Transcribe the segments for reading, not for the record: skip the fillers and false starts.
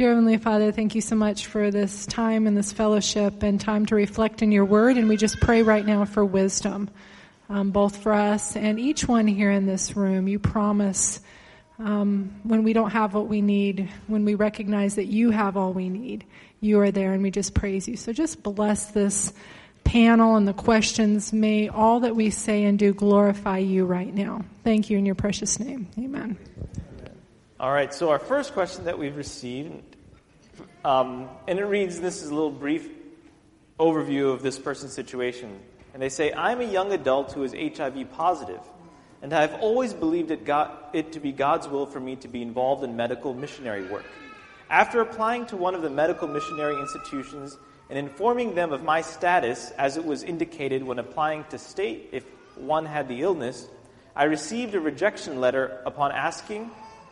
Dear Heavenly Father, thank you so much for this time and this fellowship and time to reflect in your word. And we just pray right now for wisdom, both for us and each one here in this room. You promise when we don't have what we need, when we recognize that you have all we need, you are there, and we just praise you. So just bless this panel and the questions. May all that we say and do glorify you right now. Thank you in your precious name. Amen. All right, so our first question that we've received, and it reads, this is a little brief overview of this person's situation. And they say, I'm a young adult who is HIV positive, and I've always believed it to be God's will for me to be involved in medical missionary work. After applying to one of the medical missionary institutions and informing them of my status as it was indicated when applying to state if one had the illness, I received a rejection letter. Upon asking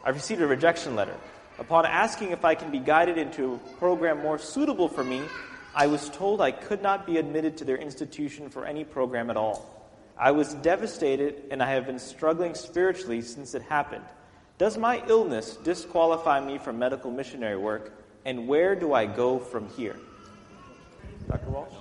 if I can be guided into a program more suitable for me, I was told I could not be admitted to their institution for any program at all. I was devastated, and I have been struggling spiritually since it happened. Does my illness disqualify me from medical missionary work, and where do I go from here? Dr. Walsh?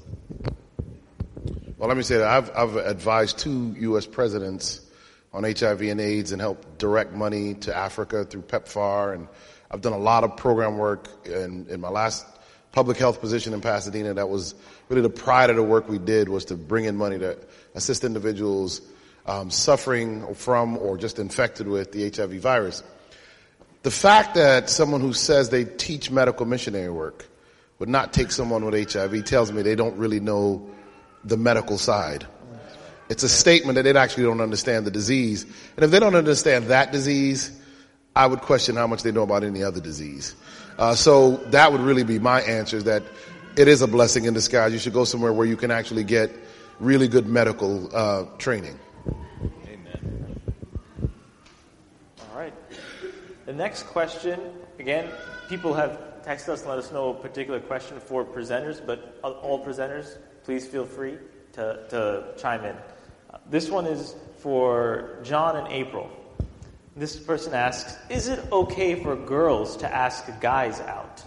Well, let me say that I've advised 2 U.S. presidents on HIV and AIDS and helped direct money to Africa through PEPFAR. And I've done a lot of program work in my last public health position in Pasadena. That was really the pride of the work we did, was to bring in money to assist individuals suffering from or just infected with the HIV virus. The fact that someone who says they teach medical missionary work would not take someone with HIV tells me they don't really know the medical side. It's a statement that they actually don't understand the disease. And if they don't understand that disease, I would question how much they know about any other disease. So that would really be my answer, is that it is a blessing in disguise. You should go somewhere where you can actually get really good medical training. Amen. All right. The next question, again, people have texted us and let us know a particular question for presenters, but all presenters, please feel free to chime in. This one is for John and April. This person asks, is it okay for girls to ask guys out?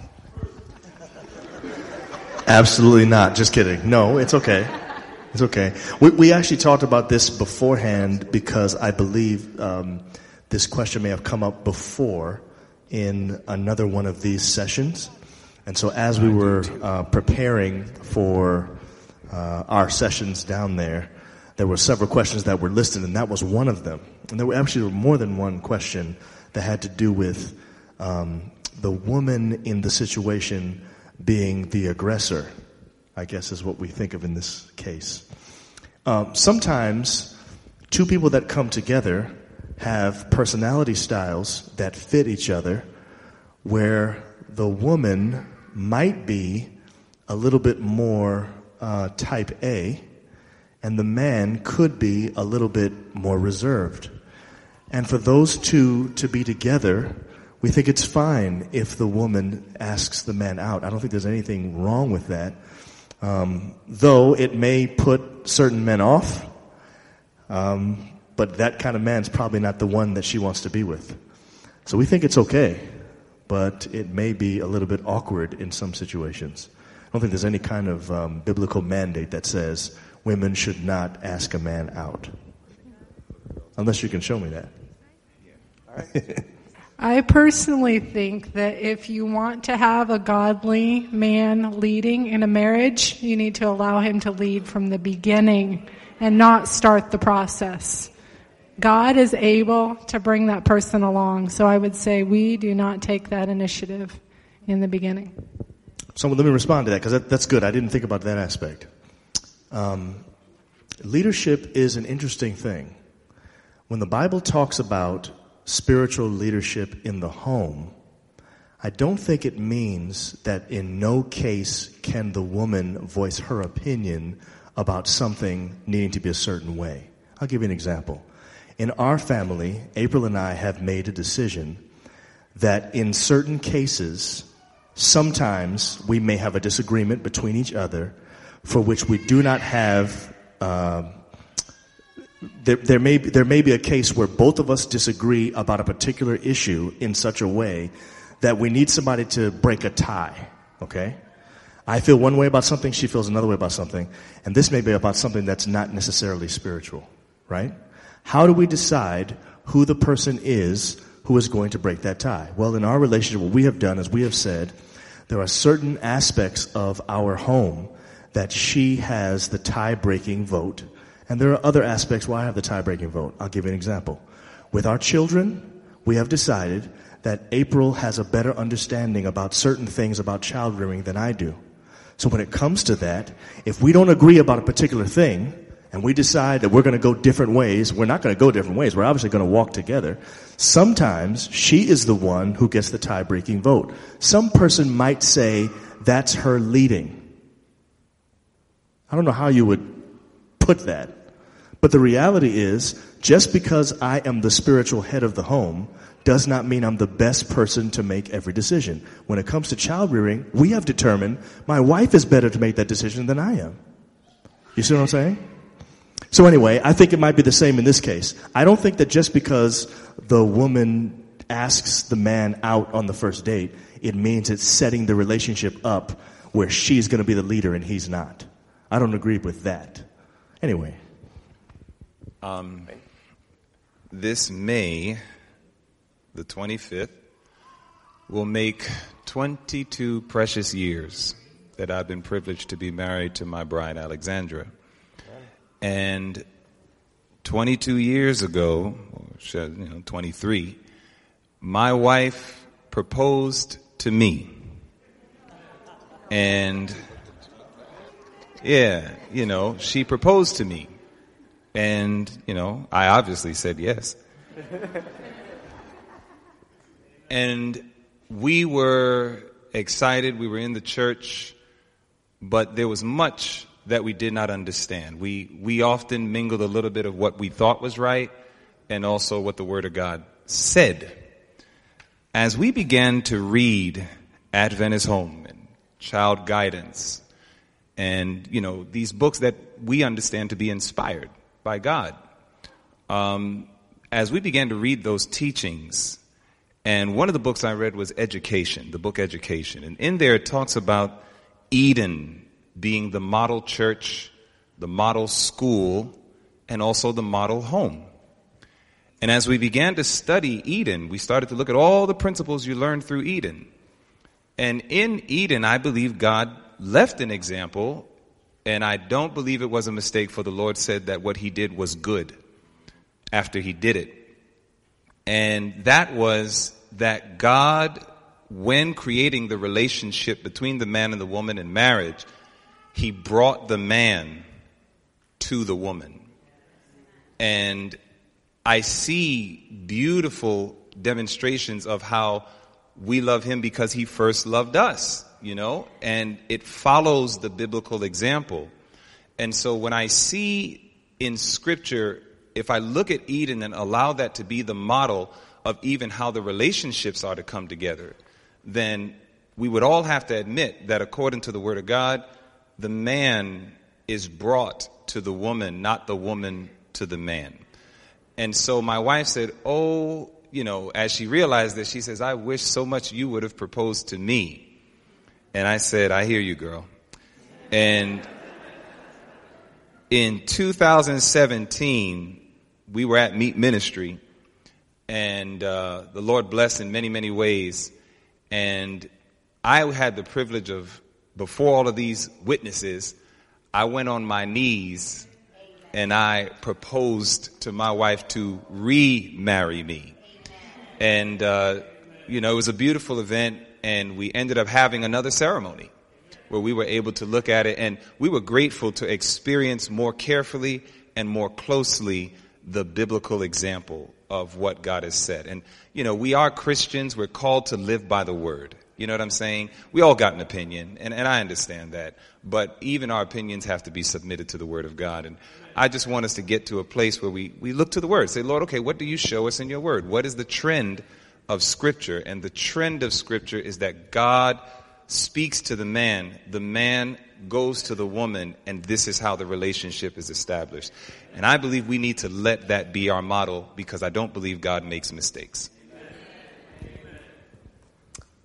Absolutely not. Just kidding. No, it's okay. It's okay. We actually talked about this beforehand because I believe this question may have come up before in another one of these sessions. And so as we were preparing for our sessions down there were several questions that were listed, and that was one of them. And there were actually more than one question that had to do with the woman in the situation being the aggressor, I guess is what we think of in this case. Sometimes 2 people that come together have personality styles that fit each other, where the woman might be a little bit more type A, and the man could be a little bit more reserved. And for those 2 to be together, we think it's fine if the woman asks the man out. I don't think there's anything wrong with that. Though it may put certain men off, but that kind of man's probably not the one that she wants to be with. So we think it's okay, but it may be a little bit awkward in some situations. I don't think there's any kind of biblical mandate that says women should not ask a man out. Unless you can show me that. All right. I personally think that if you want to have a godly man leading in a marriage, you need to allow him to lead from the beginning and not start the process. God is able to bring that person along. So I would say we do not take that initiative in the beginning. So let me respond to that, because that's good. I didn't think about that aspect. Leadership is an interesting thing. When the Bible talks about spiritual leadership in the home, I don't think it means that in no case can the woman voice her opinion about something needing to be a certain way. I'll give you an example. In our family, April and I have made a decision that in certain cases, sometimes we may have a disagreement between each other for which we do not have there may be a case where both of us disagree about a particular issue in such a way that we need somebody to break a tie, okay? I feel one way about something, she feels another way about something, and this may be about something that's not necessarily spiritual, right? How do we decide who the person is who is going to break that tie? Well, in our relationship, what we have done is we have said there are certain aspects of our home that she has the tie-breaking vote, and there are other aspects where I have the tie-breaking vote. I'll give you an example. With our children, we have decided that April has a better understanding about certain things about child rearing than I do. So when it comes to that, if we don't agree about a particular thing, and we decide that we're going to go different ways, we're not going to go different ways. We're obviously going to walk together. Sometimes she is the one who gets the tie-breaking vote. Some person might say that's her leading. I don't know how you would put that. But the reality is, just because I am the spiritual head of the home does not mean I'm the best person to make every decision. When it comes to child rearing, we have determined my wife is better to make that decision than I am. You see what I'm saying? So anyway, I think it might be the same in this case. I don't think that just because the woman asks the man out on the first date, it means it's setting the relationship up where she's going to be the leader and he's not. I don't agree with that. Anyway. This May, the 25th, will make 22 precious years that I've been privileged to be married to my bride, Alexandra. And 22 years ago, 23, my wife proposed to me. And, yeah, she proposed to me. And, I obviously said yes. And we were excited. We were in the church, but there was much that we did not understand. We often mingled a little bit of what we thought was right and also what the Word of God said. As we began to read Adventist Home and Child Guidance and, these books that we understand to be inspired by God, as we began to read those teachings, and one of the books I read was Education, the book Education. And in there it talks about Eden being the model church, the model school, and also the model home. And as we began to study Eden, we started to look at all the principles you learned through Eden. And in Eden, I believe God left an example, and I don't believe it was a mistake, for the Lord said that what he did was good after he did it. And that was that God, when creating the relationship between the man and the woman in marriage, he brought the man to the woman. And I see beautiful demonstrations of how we love him because he first loved us, and it follows the biblical example. And so when I see in Scripture, if I look at Eden and allow that to be the model of even how the relationships are to come together, then we would all have to admit that according to the Word of God, the man is brought to the woman, not the woman to the man. And so my wife said, as she realized this, she says, I wish so much you would have proposed to me. And I said, I hear you, girl. And in 2017, we were at Meet Ministry, and the Lord blessed in many, many ways. And I had the privilege of, before all of these witnesses, I went on my knees and I proposed to my wife to remarry me. And, it was a beautiful event, and we ended up having another ceremony where we were able to look at it, and we were grateful to experience more carefully and more closely the biblical example of what God has said. And, we are Christians. We're called to live by the Word. You know what I'm saying? We all got an opinion, and I understand that. But even our opinions have to be submitted to the Word of God. And I just want us to get to a place where we look to the Word. Say, Lord, okay, what do you show us in your Word? What is the trend of Scripture? And the trend of Scripture is that God speaks to the man goes to the woman, and this is how the relationship is established. And I believe we need to let that be our model, because I don't believe God makes mistakes.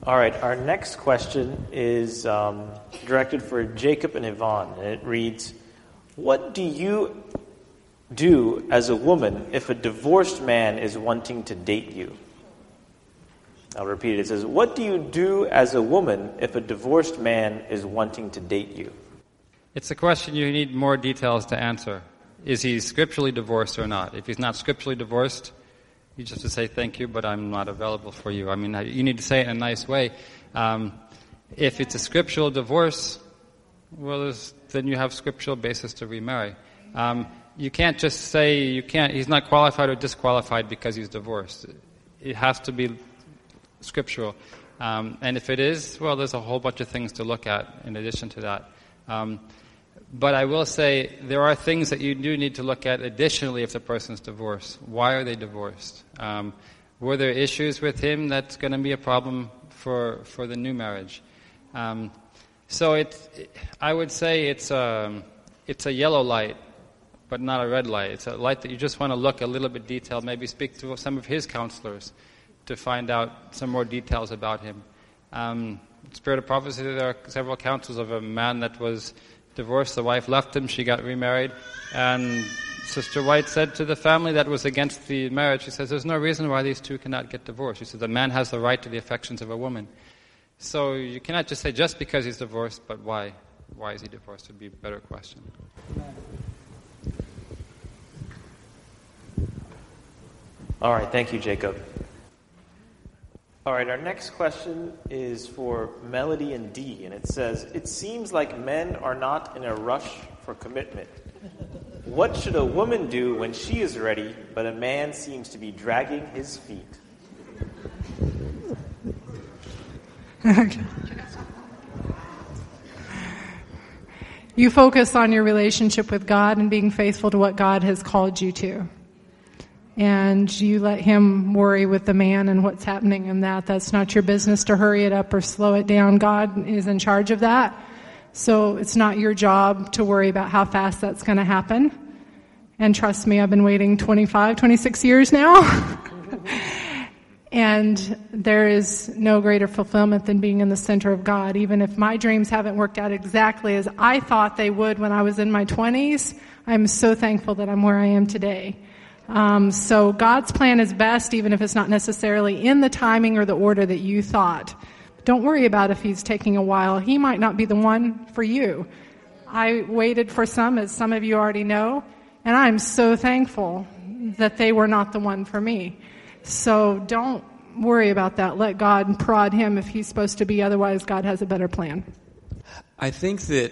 All right, our next question is directed for Jacob and Yvonne, and it reads, what do you do as a woman if a divorced man is wanting to date you? I'll repeat it. It says, what do you do as a woman if a divorced man is wanting to date you? It's a question you need more details to answer. Is he scripturally divorced or not? If he's not scripturally divorced, you just have to say, thank you, but I'm not available for you. I mean, you need to say it in a nice way. If it's a scriptural divorce, well, then you have scriptural basis to remarry. You can't just say he's not qualified or disqualified because he's divorced. It has to be scriptural. And if it is, well, there's a whole bunch of things to look at in addition to that. But I will say there are things that you do need to look at additionally if the person's divorced. Why are they divorced? Were there issues with him that's going to be a problem for the new marriage? So I would say it's a yellow light, but not a red light. It's a light that you just want to look a little bit detailed, maybe speak to some of his counselors to find out some more details about him. Spirit of Prophecy, there are several counsels of a man that was divorced. The wife left him. She got remarried. And Sister White said to the family that was against the marriage, she says, there's no reason why these two cannot get divorced. She said, the man has the right to the affections of a woman. So you cannot just say just because he's divorced, but why? Why is he divorced would be a better question. All right, thank you, Jacob. All right, our next question is for Melody and Dee, and it says, it seems like men are not in a rush for commitment. What should a woman do when she is ready, but a man seems to be dragging his feet? You focus on your relationship with God and being faithful to what God has called you to. And you let him worry with the man and what's happening in that. That's not your business to hurry it up or slow it down. God is in charge of that. So it's not your job to worry about how fast that's going to happen. And trust me, I've been waiting 26 years now. And there is no greater fulfillment than being in the center of God. Even if my dreams haven't worked out exactly as I thought they would when I was in my 20s, I'm so thankful that I'm where I am today. So God's plan is best, even if it's not necessarily in the timing or the order that you thought. Don't worry about if he's taking a while. He might not be the one for you. I waited for some, as some of you already know, and I'm so thankful that they were not the one for me. So don't worry about that. Let God prod him if he's supposed to be. Otherwise, God has a better plan. I think that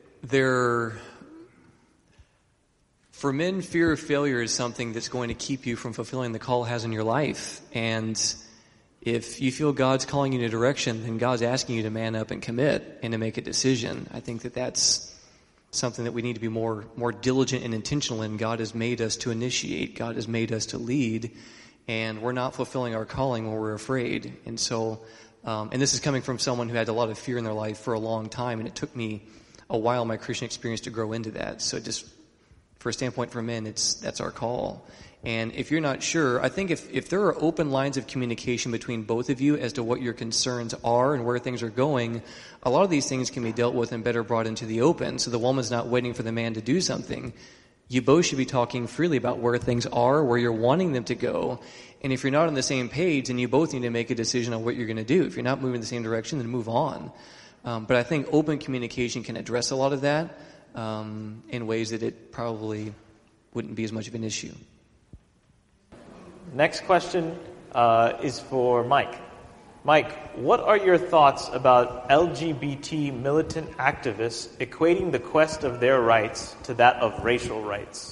for men, fear of failure is something that's going to keep you from fulfilling the call it has in your life. And if you feel God's calling you in a direction, then God's asking you to man up and commit and to make a decision. I think that that's something that we need to be more diligent and intentional in. God has made us to initiate. God has made us to lead. And we're not fulfilling our calling when we're afraid. And so, and this is coming from someone who had a lot of fear in their life for a long time. And it took me a while in my Christian experience to grow into that. So just for a standpoint for men, that's our call. And if you're not sure, I think if there are open lines of communication between both of you as to what your concerns are and where things are going, a lot of these things can be dealt with and better brought into the open. So the woman's not waiting for the man to do something. You both should be talking freely about where things are, where you're wanting them to go. And if you're not on the same page, then you both need to make a decision on what you're going to do. If you're not moving in the same direction, then move on. But I think open communication can address a lot of that in ways that it probably wouldn't be as much of an issue. Next question is for Mike. Mike, what are your thoughts about LGBT militant activists equating the quest of their rights to that of racial rights?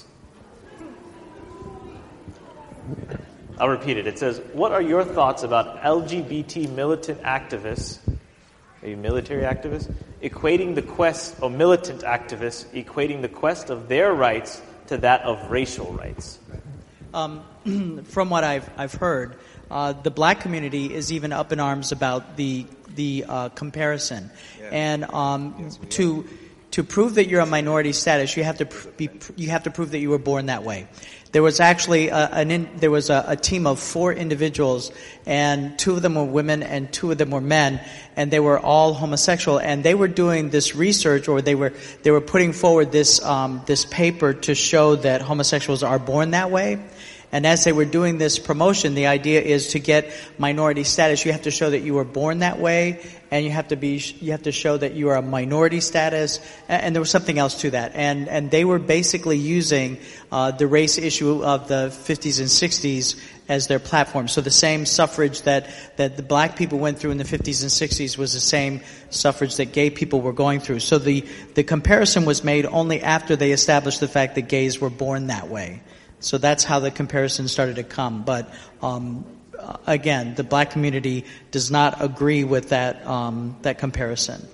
I'll repeat it. It says, what are your thoughts about LGBT militant activists, maybe military activists, equating the quest of militant activists, equating the quest of their rights to that of racial rights? From what I've heard, the black community is even up in arms about the comparison, and to to prove that you're a minority status, you have to prove that you were born that way. There was actually a team of 4 individuals, and 2 of them were women and 2 of them were men, and they were all homosexual, and they were doing this research, or they were putting forward this paper to show that homosexuals are born that way. And as they were doing this promotion, the idea is to get minority status, you have to show that you were born that way, and you have to show that you are a minority status, and there was something else to that. And they were basically using the race issue of the 50s and 60s as their platform. So the same suffrage that the black people went through in the 50s and 60s was the same suffrage that gay people were going through. So the comparison was made only after they established the fact that gays were born that way. So that's how the comparison started to come. But again, the black community does not agree with that comparison.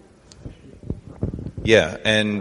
Yeah, and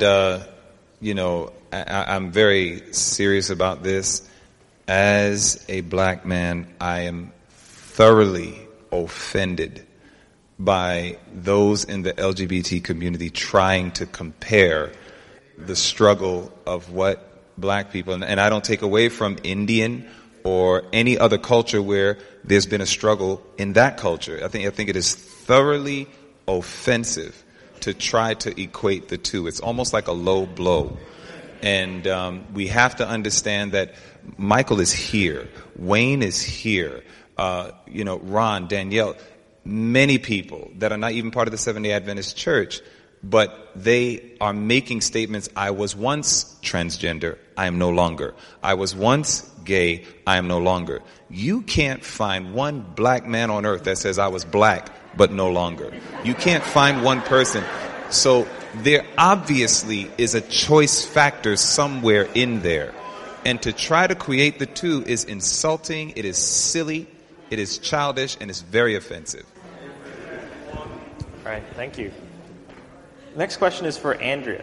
I'm very serious about this. As a black man, I am thoroughly offended by those in the LGBT community trying to compare the struggle of what black people, and I don't take away from Indian or any other culture where there's been a struggle in that culture. I think it is thoroughly offensive to try to equate the two. It's almost like a low blow. And we have to understand that Michael is here. Wayne is here. Ron, Danielle, many people that are not even part of the Seventh-day Adventist Church, but they are making statements. I was once transgender. I am no longer. I was once gay. I am no longer. You can't find one black man on earth that says I was black, but no longer. You can't find one person. So there obviously is a choice factor somewhere in there. And to try to create the two is insulting, it is silly, it is childish, and it's very offensive. All right, thank you. Next question is for Andrea.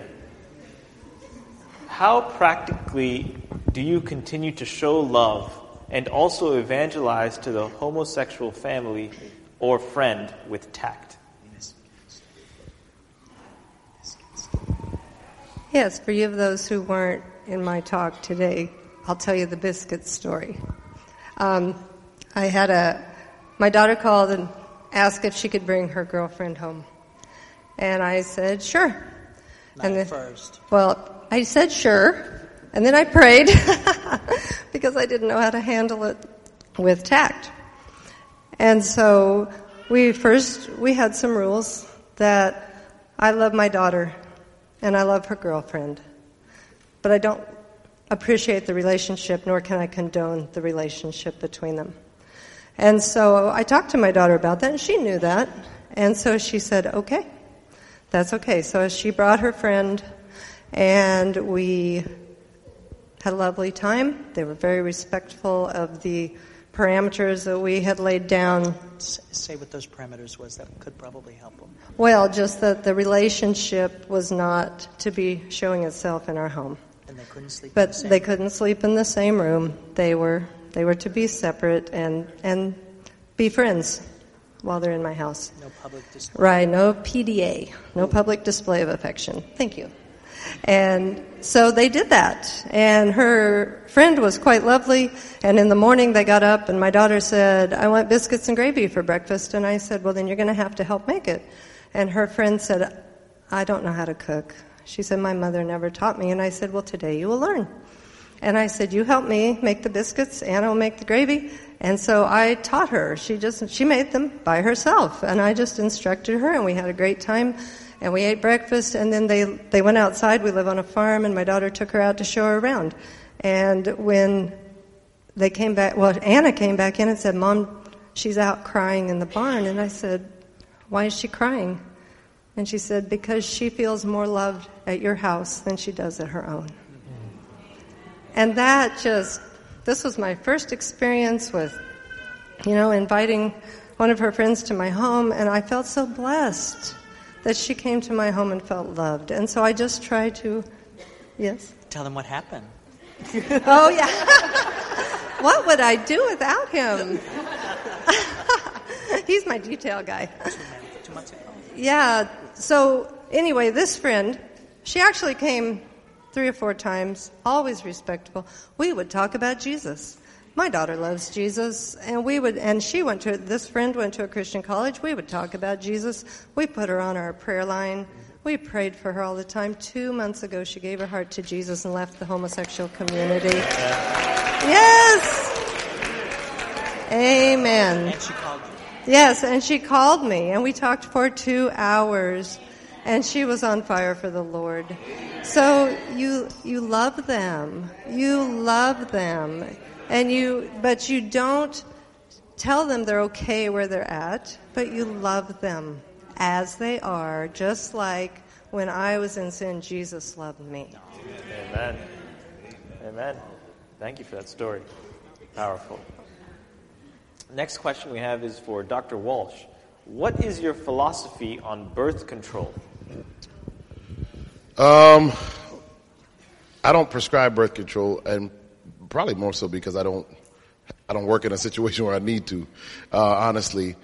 How practically do you continue to show love and also evangelize to the homosexual family or friend with tact? Yes, for you of those who weren't in my talk today, I'll tell you the biscuit story. My daughter called and asked if she could bring her girlfriend home. And I said, sure. First. Well, I said sure, and then I prayed because I didn't know how to handle it with tact. And so we had some rules that I love my daughter and I love her girlfriend, but I don't appreciate the relationship, nor can I condone the relationship between them. And so I talked to my daughter about that, and she knew that. And so she said, okay, that's okay. So she brought her friend, and we had a lovely time. They were very respectful of the parameters that we had laid down. Say what those parameters was. That could probably help them. Well, just that the relationship was not to be showing itself in our home. And they couldn't sleep in but the same they couldn't sleep in the same room. They were to be separate and be friends while they're in my house. No public display. Right, no PDA, no public display of affection. Thank you. And so they did that. And her friend was quite lovely. And in the morning they got up and my daughter said, I want biscuits and gravy for breakfast. And I said, well, then you're going to have to help make it. And her friend said, I don't know how to cook. She said, my mother never taught me. And I said, well, today you will learn. And I said, you help me make the biscuits, Anna will make the gravy. And so I taught her. She made them by herself. And I just instructed her, and we had a great time. And we ate breakfast, and then they went outside. We live on a farm, and my daughter took her out to show her around. And when they came back, well, Anna came back in and said, Mom, she's out crying in the barn. And I said, why is she crying? And she said, because she feels more loved at your house than she does at her own. And this was my first experience with, inviting one of her friends to my home, and I felt so blessed that she came to my home and felt loved. And so I just try to, yes? Tell them what happened. Oh, yeah. What would I do without him? He's my detail guy. 2 months ago. Yeah, so anyway, this friend She actually came 3 or 4 times, always respectable. We would talk about Jesus. My daughter loves Jesus, and she went to, this friend went to a Christian college. We would talk about Jesus. We put her on our prayer line. We prayed for her all the time. 2 months ago, she gave her heart to Jesus and left the homosexual community. Yes! Amen. And she called you. Yes, and she called me, and we talked for 2 hours, and she was on fire for the Lord. So you love them. You love them. But you don't tell them they're okay where they're at, but you love them as they are, just like when I was in sin, Jesus loved me. Amen. Amen. Thank you for that story. Powerful. Next question we have is for Dr. Walsh. What is your philosophy on birth control? I don't prescribe birth control, and probably more so because I don't work in a situation where I need to, honestly.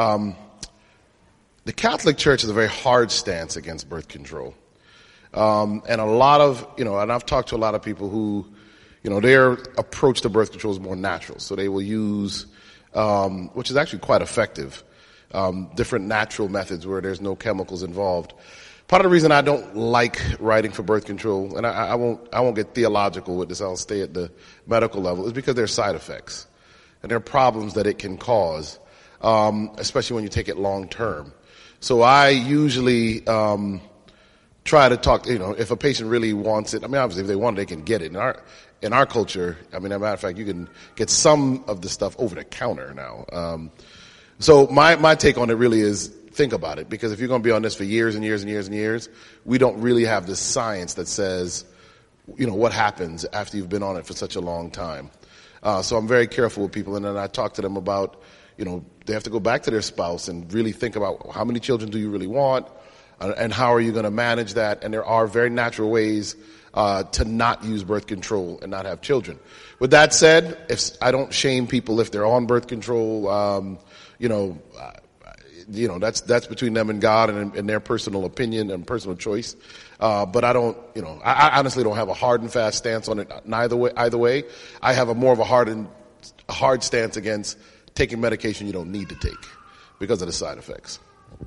The Catholic Church has a very hard stance against birth control. And a lot of, and I've talked to a lot of people who, their approach to birth control is more natural. So they will use, which is actually quite effective, different natural methods where there's no chemicals involved. Part of the reason I don't like writing for birth control, and I won't get theological with this, I'll stay at the medical level, is because there are side effects. And there are problems that it can cause, especially when you take it long term. So I usually try to talk, if a patient really wants it, obviously if they want it, they can get it. In our culture, as a matter of fact, you can get some of the stuff over the counter now. So my take on it really is, think about it, because if you're going to be on this for years and years and years and years, we don't really have the science that says, what happens after you've been on it for such a long time. So I'm very careful with people, and then I talk to them about, they have to go back to their spouse and really think about how many children do you really want, and how are you going to manage that. And there are very natural ways to not use birth control and not have children. With that said, I don't shame people if they're on birth control. That's between them and God and their personal opinion and personal choice. But I don't, I honestly don't have a hard and fast stance on it either way. I have more of a hard stance against taking medication you don't need to take because of the side effects.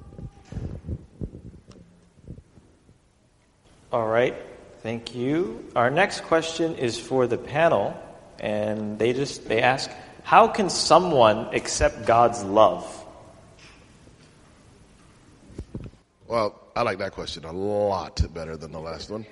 All right. Thank you. Our next question is for the panel, and they ask, how can someone accept God's love? Well, I like that question a lot better than the last one.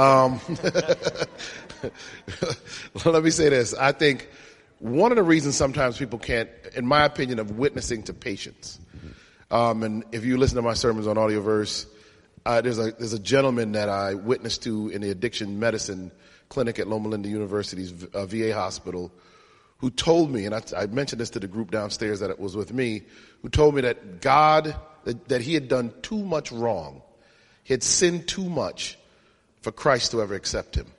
Let me say this. I think one of the reasons sometimes people can't, in my opinion, of witnessing to patients, and if you listen to my sermons on Audioverse, there's a gentleman that I witnessed to in the addiction medicine clinic at Loma Linda University's VA hospital, who told me, and I mentioned this to the group downstairs that was with me, who told me that that he had done too much wrong. He had sinned too much for Christ to ever accept him.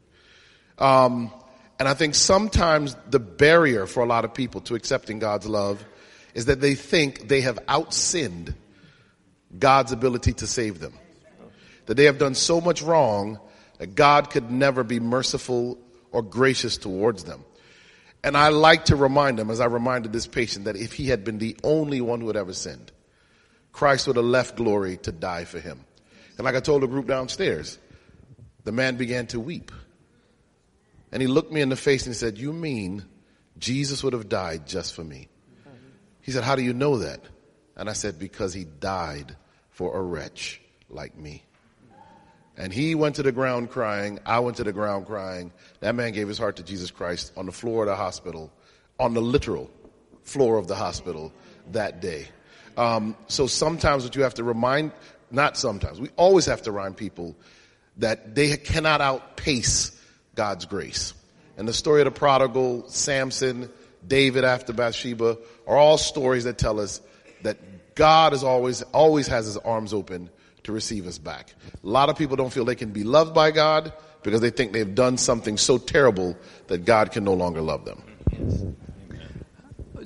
And I think sometimes the barrier for a lot of people to accepting God's love is that they think they have outsinned God's ability to save them. That they have done so much wrong that God could never be merciful or gracious towards them. And I like to remind them, as I reminded this patient, that if he had been the only one who had ever sinned, Christ would have left glory to die for him. And like I told the group downstairs, the man began to weep. And he looked me in the face and he said, "You mean Jesus would have died just for me?" He said, "How do you know that?" And I said, "Because he died for a wretch like me." And he went to the ground crying. I went to the ground crying. That man gave his heart to Jesus Christ on the floor of the hospital, on the literal floor of the hospital that day. So sometimes what you have to remind, not sometimes, we always have to remind people that they cannot outpace God's grace. And the story of the prodigal, Samson, David after Bathsheba are all stories that tell us that God is always has his arms open to receive us back. A lot of people don't feel they can be loved by God because they think they've done something so terrible that God can no longer love them.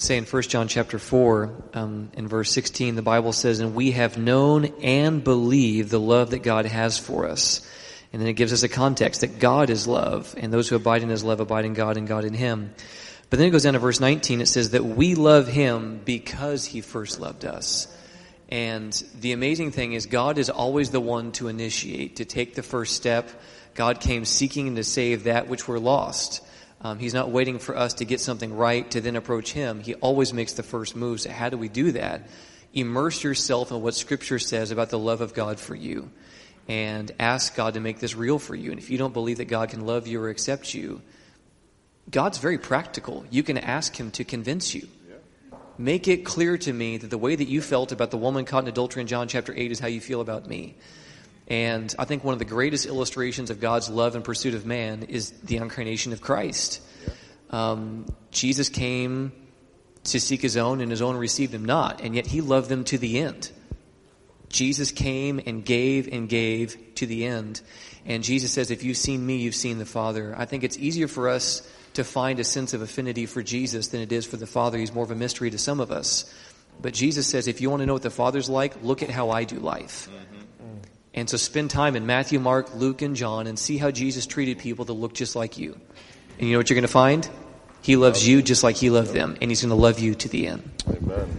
say in 1 John chapter 4, in verse 16, the Bible says, "And we have known and believed the love that God has for us." And then it gives us a context that God is love, and those who abide in his love abide in God and God in him. But then it goes down to verse 19, it says that we love him because he first loved us. And the amazing thing is God is always the one to initiate, to take the first step. God came seeking to save that which were lost. He's not waiting for us to get something right to then approach him. He always makes the first move. So how do we do that? Immerse yourself in what Scripture says about the love of God for you. And ask God to make this real for you. And if you don't believe that God can love you or accept you, God's very practical. You can ask him to convince you. Make it clear to me that the way that you felt about the woman caught in adultery in John chapter 8 is how you feel about me. And I think one of the greatest illustrations of God's love and pursuit of man is the incarnation of Christ. Jesus came to seek his own, and his own received him not, and yet he loved them to the end. Jesus came and gave to the end. And Jesus says, if you've seen me, you've seen the Father. I think it's easier for us to find a sense of affinity for Jesus than it is for the Father. He's more of a mystery to some of us. But Jesus says, if you want to know what the Father's like, look at how I do life. And so spend time in Matthew, Mark, Luke, and John and see how Jesus treated people that look just like you. And you know what you're going to find? He loves you just like he loved them. And he's going to love you to the end. Amen.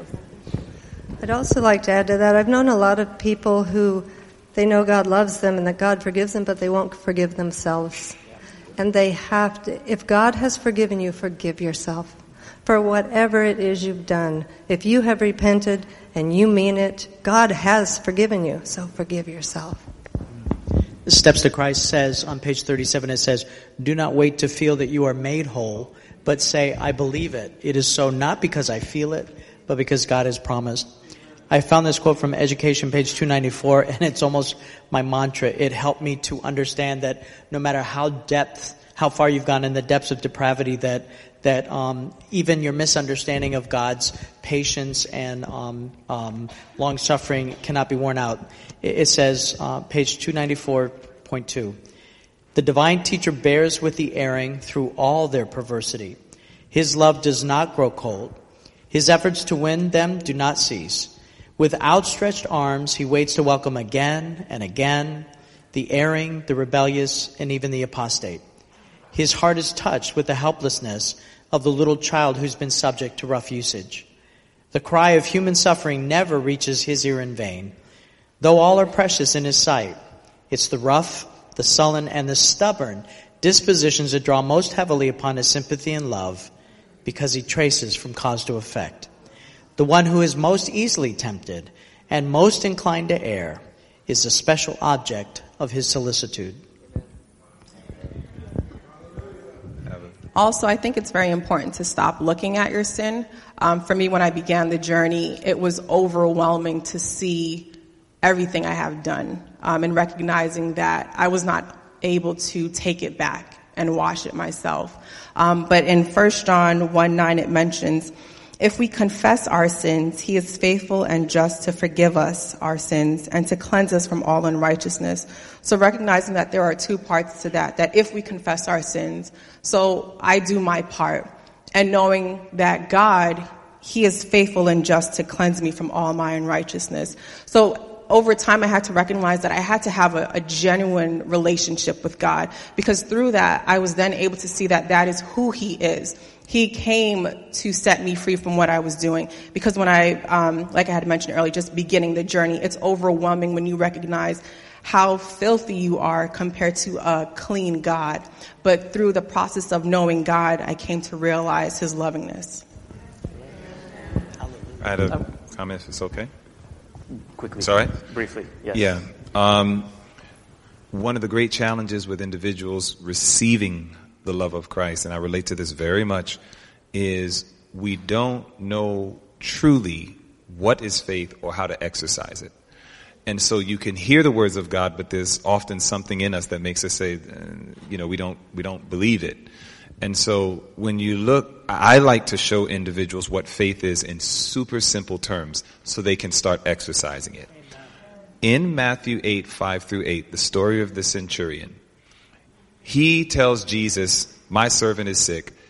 I'd also like to add to that, I've known a lot of people who they know God loves them and that God forgives them, but they won't forgive themselves. And they have to, if God has forgiven you, forgive yourself for whatever it is you've done. If you have repented and you mean it, God has forgiven you, so forgive yourself. The Steps to Christ says on page 37, it says, do not wait to feel that you are made whole, but say, I believe it. It is so not because I feel it, but because God has promised. I found this quote from Education, page 294, and it's almost my mantra. It helped me to understand that no matter how far you've gone in the depths of depravity, that even your misunderstanding of God's patience and long suffering cannot be worn out. It says, page 294.2, the divine teacher bears with the erring through all their perversity. His love does not grow cold. His efforts to win them do not cease. With outstretched arms, he waits to welcome again and again the erring, the rebellious, and even the apostate. His heart is touched with the helplessness of the little child who's been subject to rough usage. The cry of human suffering never reaches his ear in vain. Though all are precious in his sight, it's the rough, the sullen, and the stubborn dispositions that draw most heavily upon his sympathy and love, because he traces from cause to effect. The one who is most easily tempted and most inclined to err is the special object of his solicitude. Also, I think it's very important to stop looking at your sin. For me, when I began the journey, it was overwhelming to see everything I have done, and recognizing that I was not able to take it back and wash it myself. But in 1 John 1:9, it mentions, if we confess our sins, he is faithful and just to forgive us our sins and to cleanse us from all unrighteousness. So recognizing that there are two parts to that if we confess our sins, so I do my part, and knowing that God, he is faithful and just to cleanse me from all my unrighteousness. So over time, I had to recognize that I had to have a genuine relationship with God, because through that, I was then able to see that that is who he is. He came to set me free from what I was doing. Because when I, like I had mentioned earlier, just beginning the journey, it's overwhelming when you recognize how filthy you are compared to a clean God. But through the process of knowing God, I came to realize his lovingness. I had a comment, if it's okay. Quickly. Sorry? Briefly, yes. Yeah. One of the great challenges with individuals receiving the love of Christ, and I relate to this very much, is we don't know truly what is faith or how to exercise it. And so you can hear the words of God, but there's often something in us that makes us say, we don't believe it. And so when you look, I like to show individuals what faith is in super simple terms so they can start exercising it. In Matthew 8:5-8, the story of the centurion, he tells Jesus, my servant is sick.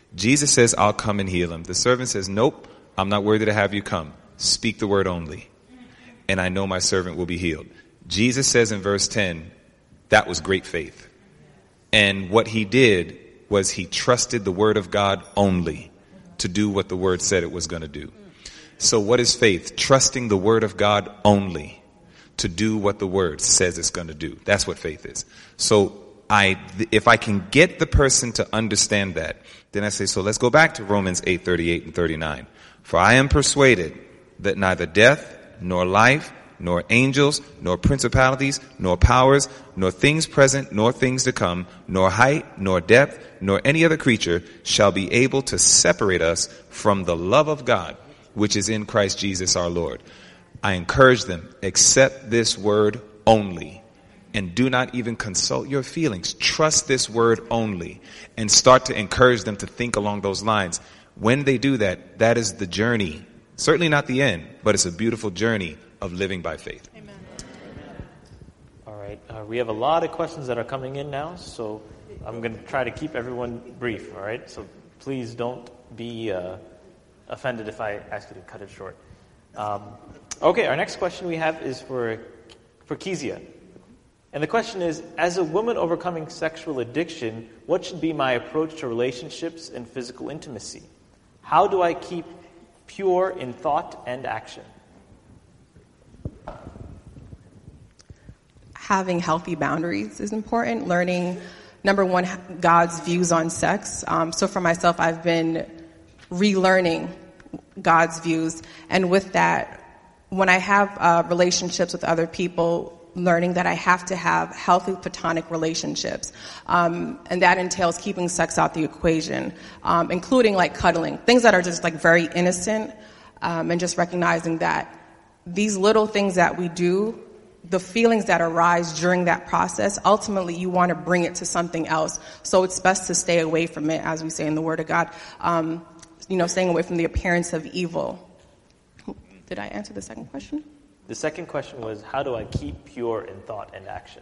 Jesus says, I'll come and heal him. The servant says, nope, I'm not worthy to have you come. Speak the word only, and I know my servant will be healed. Jesus says in verse 10, that was great faith. And what he did was he trusted the word of God only to do what the word said it was going to do. So what is faith? Trusting the word of God only to do what the word says it's going to do. That's what faith is. So if I can get the person to understand that, then I say, so let's go back to Romans 8:38 and 39. For I am persuaded that neither death, nor life, nor angels, nor principalities, nor powers, nor things present, nor things to come, nor height, nor depth, nor any other creature shall be able to separate us from the love of God, which is in Christ Jesus our Lord. I encourage them, accept this word only, and do not even consult your feelings. Trust this word only, and start to encourage them to think along those lines. When they do that, that is the journey. Certainly not the end, but it's a beautiful journey of living by faith. Amen. All right. We have a lot of questions that are coming in now, so I'm going to try to keep everyone brief, all right? So please don't be offended if I ask you to cut it short. Okay, our next question we have is for Kezia. And the question is, as a woman overcoming sexual addiction, what should be my approach to relationships and physical intimacy? How do I keep pure in thought and action? Having healthy boundaries is important. Learning, number one, God's views on sex. So for myself, I've been relearning God's views. And with that, when I have relationships with other people, learning that I have to have healthy platonic relationships. And that entails keeping sex out the equation, including like cuddling, things that are just like very innocent, and just recognizing that these little things that we do, the feelings that arise during that process, ultimately you want to bring it to something else. So it's best to stay away from it, as we say in the Word of God, staying away from the appearance of evil. Did I answer the second question? The second question was, how do I keep pure in thought and action?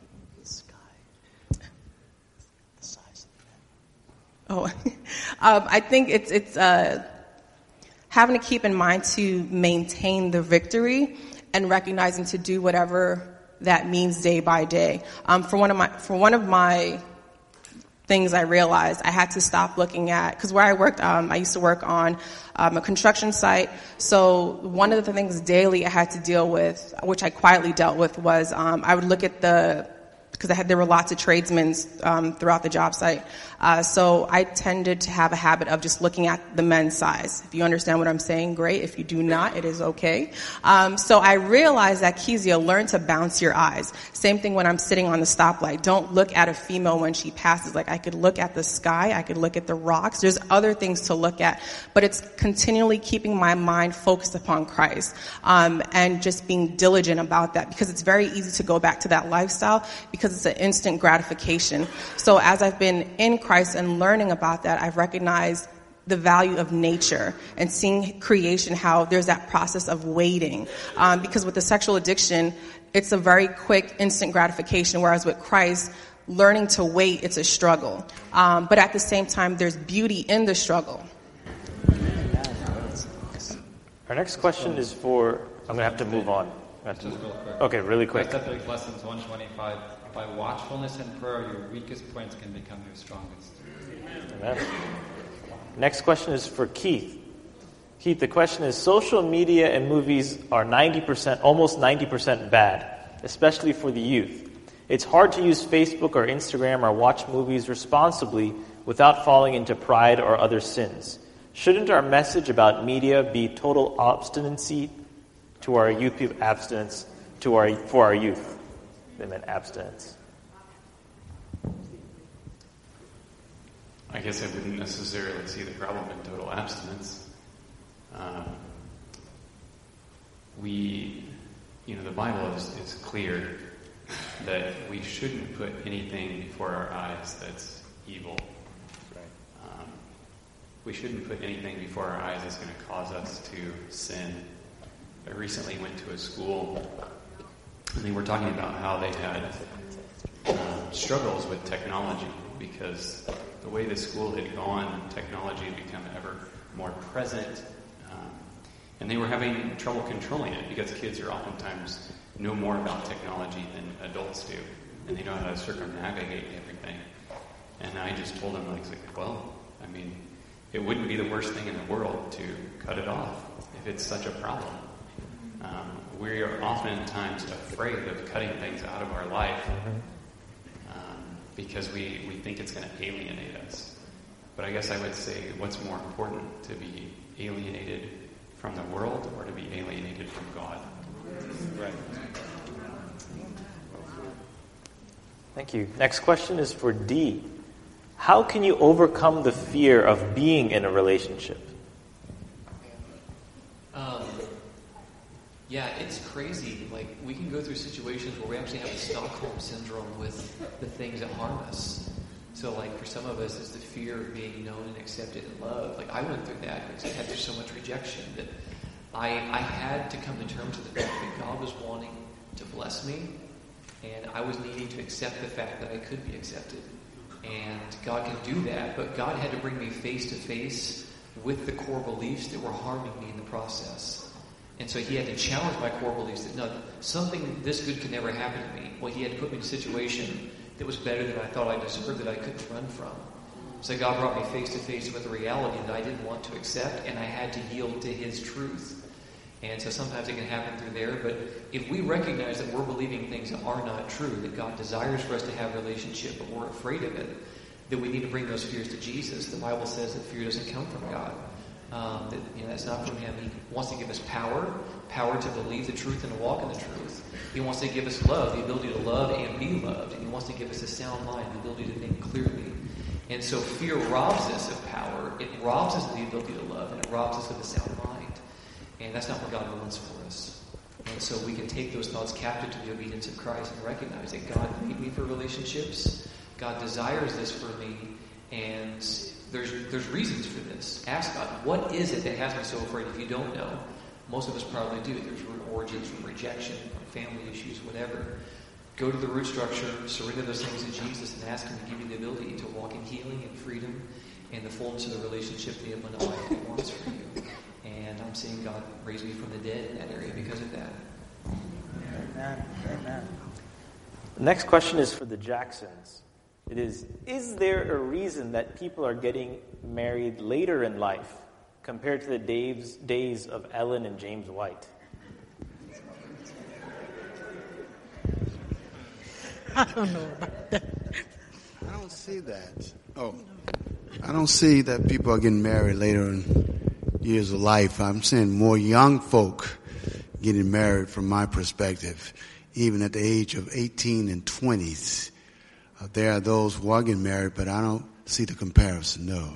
I think it's having to keep in mind to maintain the victory and recognizing to do whatever that means day by day. For one of my things I realized, I had to stop looking at, because where I worked, I used to work on a construction site. So one of the things daily I had to deal with, which I quietly dealt with, was I would look at because there were lots of tradesmen throughout the job site. So I tended to have a habit of just looking at the men's size. If you understand what I'm saying, great. If you do not, it is okay. So I realized that, Kezia, learn to bounce your eyes. Same thing when I'm sitting on the stoplight. Don't look at a female when she passes. Like, I could look at the sky. I could look at the rocks. There's other things to look at. But it's continually keeping my mind focused upon Christ, and just being diligent about that, because it's very easy to go back to that lifestyle because it's an instant gratification. So as I've been in Christ and learning about that, I've recognized the value of nature and seeing creation, how there's that process of waiting. Because with the sexual addiction, it's a very quick, instant gratification, whereas with Christ, learning to wait, it's a struggle. But at the same time, there's beauty in the struggle. Our next question is for, I'm going to have to move on. Just real quick. Okay, really quick. Ethics Lessons 125. By watchfulness and prayer, your weakest points can become your strongest. Amen. Next question is for Keith. Keith, the question is, social media and movies are almost 90% bad, especially for the youth. It's hard to use Facebook or Instagram or watch movies responsibly without falling into pride or other sins. Shouldn't our message about media be total abstinency to our youth, abstinence for our youth? They meant abstinence. I guess I wouldn't necessarily see the problem in total abstinence. The Bible is clear that we shouldn't put anything before our eyes that's evil. We shouldn't put anything before our eyes that's going to cause us to sin. I recently went to a school, and they were talking about how they had struggles with technology because the way the school had gone, technology had become ever more present, and they were having trouble controlling it because kids are oftentimes know more about technology than adults do, and they know how to circumnavigate everything. And I just told them, well, I mean, it wouldn't be the worst thing in the world to cut it off if it's such a problem. We are oftentimes afraid of cutting things out of our life because we think it's going to alienate us. But I guess I would say, what's more important, to be alienated from the world or to be alienated from God? Right. Thank you. Next question is for Dee. How can you overcome the fear of being in a relationship? Yeah, it's crazy. Like, we can go through situations where we actually have the Stockholm syndrome with the things that harm us. So, like, for some of us, it's the fear of being known and accepted and loved. Like, I went through that because I had through so much rejection that I had to come to terms with the fact that God was wanting to bless me, and I was needing to accept the fact that I could be accepted. And God can do that, but God had to bring me face to face with the core beliefs that were harming me in the process. And so He had to challenge my core beliefs that, no, something this good could never happen to me. Well, He had to put me in a situation that was better than I thought I deserved, that I couldn't run from. So God brought me face to face with a reality that I didn't want to accept, and I had to yield to His truth. And so sometimes it can happen through there, but if we recognize that we're believing things that are not true, that God desires for us to have a relationship, but we're afraid of it, that we need to bring those fears to Jesus. The Bible says that fear doesn't come from God. That's not from Him. He wants to give us power to believe the truth and to walk in the truth. He wants to give us love, the ability to love and be loved. And He wants to give us a sound mind, the ability to think clearly. And so fear robs us of power. It robs us of the ability to love, and it robs us of a sound mind. And that's not what God wants for us. And so we can take those thoughts captive to the obedience of Christ and recognize that God made me for relationships. God desires this for me. And there's reasons for this. Ask God, what is it that has me so afraid? If you don't know, most of us probably do. There's root origins from rejection, from family issues, whatever. Go to the root structure, surrender those things to Jesus, and ask Him to give you the ability to walk in healing and freedom and the fullness of the relationship, the abundant life He wants for you. And I'm seeing God raise me from the dead in that area because of that. Amen. The next question is for the Jacksons. It is there a reason that people are getting married later in life compared to the days of Ellen and James White? I don't know about that. I don't see that. I don't see that people are getting married later in years of life. I'm seeing more young folk getting married from my perspective, even at the age of 18 and 20s. There are those who are getting married, but I don't see the comparison, no.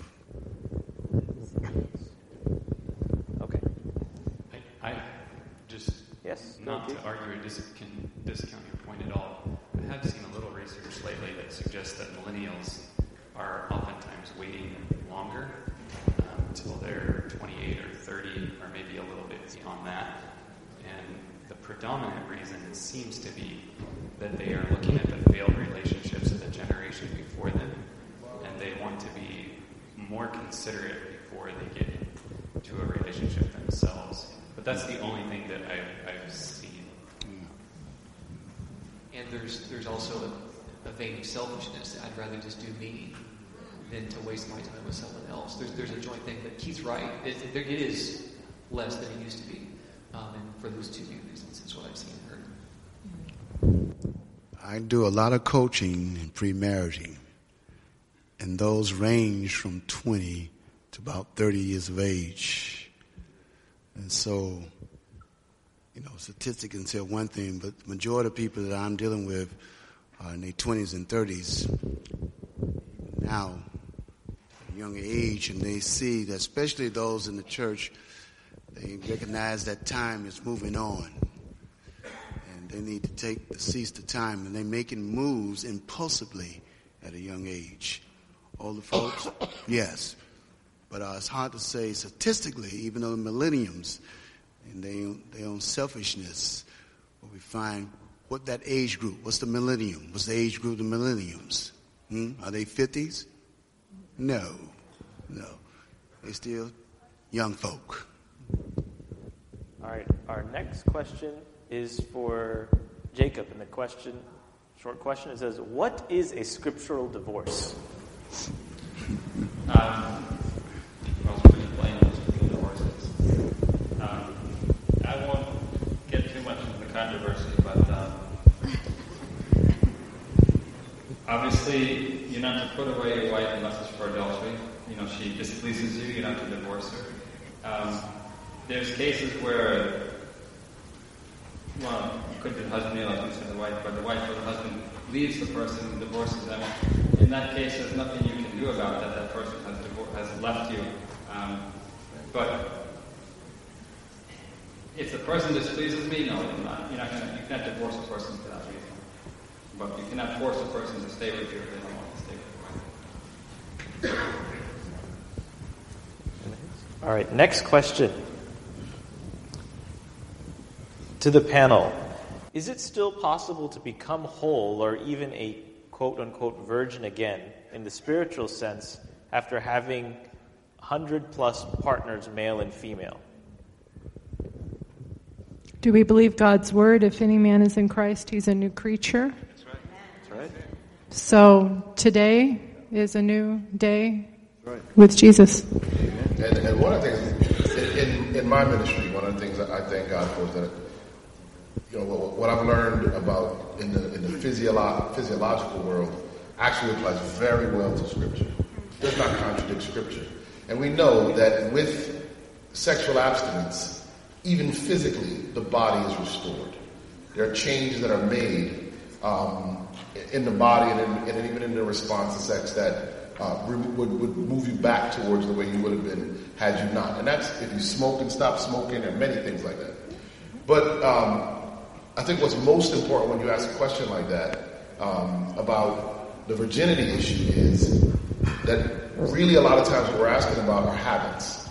Okay. I just, not to argue or discount your point at all, I have seen a little research lately that suggests that millennials are oftentimes waiting longer until they're 28 or 30 or maybe a little bit beyond that. And the predominant reason seems to be that they are looking at the failed relationships of the generation before them, and they want to be more considerate before they get into a relationship themselves. But that's the only thing that I've seen. And there's also a vein of selfishness. I'd rather just do me than to waste my time with someone else. There's a joint thing, but Keith's right. It is less than it used to be. And for those two main reasons, is what I've seen and heard. I do a lot of coaching in pre-marriaging, and those range from 20 to about 30 years of age. And so, statistics can say one thing, but the majority of people that I'm dealing with are in their 20s and 30s now, at a younger age, and they see that, especially those in the church, they recognize that time is moving on. And they need to seize the time, and they're making moves impulsively at a young age. Older folks, yes. But it's hard to say statistically, even though the millenniums, and their own selfishness, where we find what that age group, what's the millennium? What's the age group of the millenniums? Are they 50s? No. They're still young folk. All right, our next question is for Jacob, and the short question, it says, what is a scriptural divorce? I was pretty plain on scriptural divorces. I won't get too much into the controversy, but obviously you're not to put away your wife unless it's for adultery. She displeases you, you're not to divorce her. There's cases where, well, it could be the husband, like you said, the wife, but the wife or the husband leaves the person and divorces them. In that case, there's nothing you can do about that. That person has left you. But if the person displeases me, no, you can't divorce a person for that reason. But you cannot force a person to stay with you if they don't want to stay with you. All right, next question. To the panel, is it still possible to become whole or even a quote-unquote virgin again in the spiritual sense after having 100-plus partners, male and female? Do we believe God's word? If any man is in Christ, he's a new creature. That's right. So today is a new day with Jesus. And one of the things, in my ministry, one of the things that I thank God for is that, what I've learned about in the physiological world actually applies very well to Scripture. It does not contradict Scripture. And we know that with sexual abstinence, even physically, the body is restored. There are changes that are made in the body and even in the response to sex that would move you back towards the way you would have been had you not. And that's if you smoke and stop smoking and many things like that. But I think what's most important when you ask a question like that about the virginity issue is that really a lot of times what we're asking about are habits.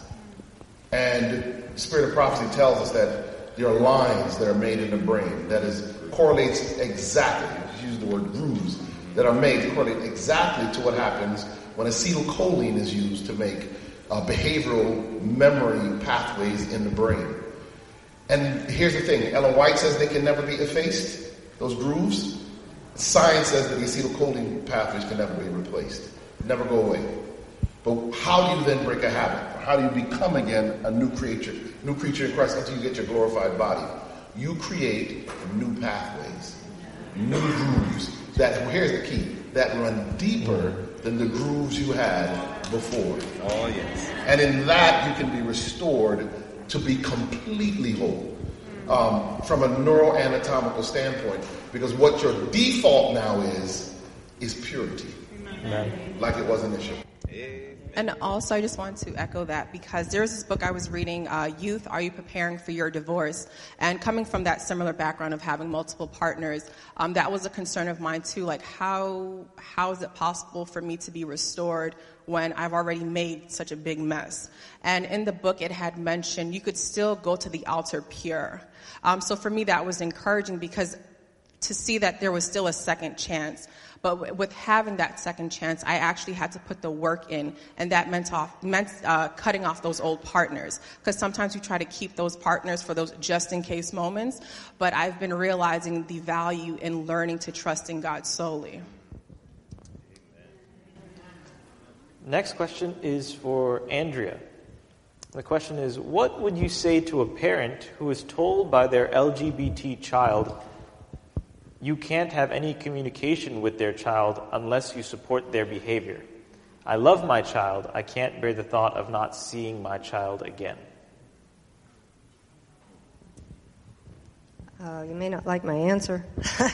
And the Spirit of Prophecy tells us that there are lines that are made in the brain that correlates exactly, use the word grooves, that are made to correlate exactly to what happens when acetylcholine is used to make behavioral memory pathways in the brain. And here's the thing, Ellen White says they can never be effaced, those grooves. Science says that the acetylcholine pathways can never be replaced, never go away. But how do you then break a habit? How do you become again a new creature in Christ until you get your glorified body? You create new pathways, new grooves here's the key, that run deeper than the grooves you had before. Oh, yes. And in that you can be restored to be completely whole from a neuroanatomical standpoint, because what your default now is purity. Amen. Like it was initially. And also, I just want to echo that because there's this book I was reading, Youth, Are You Preparing for Your Divorce? And coming from that similar background of having multiple partners, that was a concern of mine too. Like, how is it possible for me to be restored when I've already made such a big mess? And in the book, it had mentioned you could still go to the altar pure. So for me, that was encouraging because to see that there was still a second chance. But with having that second chance, I actually had to put the work in, and that meant cutting off those old partners. Because sometimes we try to keep those partners for those just-in-case moments, but I've been realizing the value in learning to trust in God solely. Next question is for Andrea. The question is, what would you say to a parent who is told by their LGBT child, you can't have any communication with their child unless you support their behavior? I love my child. I can't bear the thought of not seeing my child again. You may not like my answer.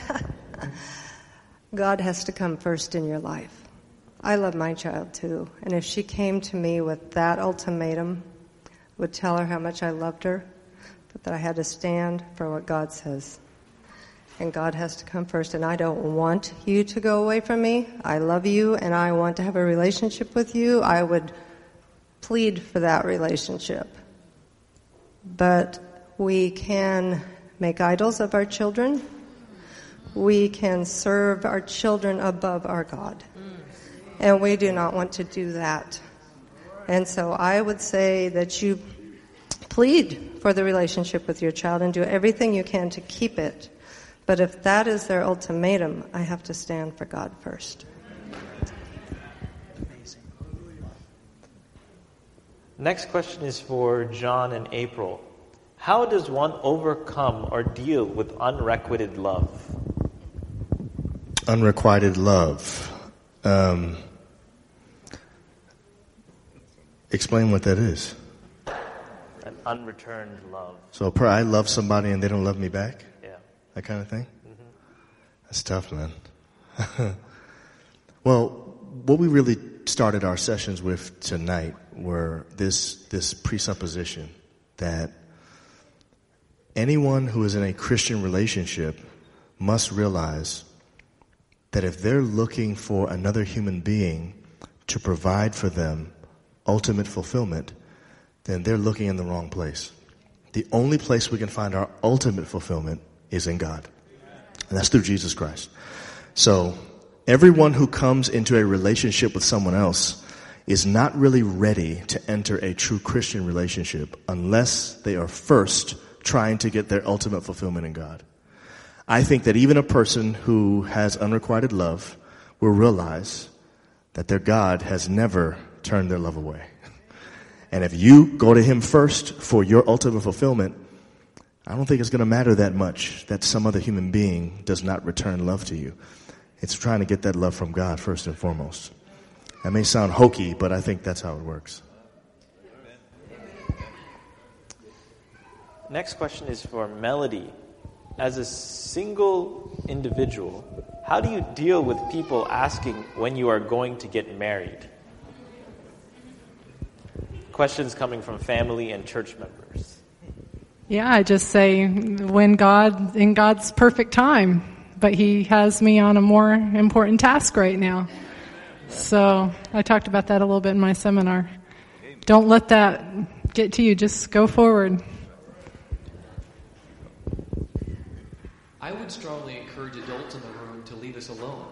God has to come first in your life. I love my child too. And if she came to me with that ultimatum, I would tell her how much I loved her, but that I had to stand for what God says. And God has to come first. And I don't want you to go away from me. I love you and I want to have a relationship with you. I would plead for that relationship. But we can make idols of our children. We can serve our children above our God. And we do not want to do that. And so I would say that you plead for the relationship with your child and do everything you can to keep it. But if that is their ultimatum, I have to stand for God first. Next question is for John and April. How does one overcome or deal with unrequited love? Unrequited love. Explain what that is. An unreturned love. So I love somebody and they don't love me back? Yeah. That kind of thing? Mm-hmm. That's tough, man. Well, what we really started our sessions with tonight were this presupposition that anyone who is in a Christian relationship must realize that if they're looking for another human being to provide for them ultimate fulfillment, then they're looking in the wrong place. The only place we can find our ultimate fulfillment is in God. And that's through Jesus Christ. So everyone who comes into a relationship with someone else is not really ready to enter a true Christian relationship unless they are first trying to get their ultimate fulfillment in God. I think that even a person who has unrequited love will realize that their God has never turned their love away. And if you go to Him first for your ultimate fulfillment, I don't think it's going to matter that much that some other human being does not return love to you. It's trying to get that love from God first and foremost. That may sound hokey, but I think that's how it works. Next question is for Melody. As a single individual, how do you deal with people asking when you are going to get married? Questions coming from family and church members. Yeah, I just say in God's perfect time, but He has me on a more important task right now. So I talked about that a little bit in my seminar. Don't let that get to you. Just go forward. I would strongly encourage adults in the room to leave us alone.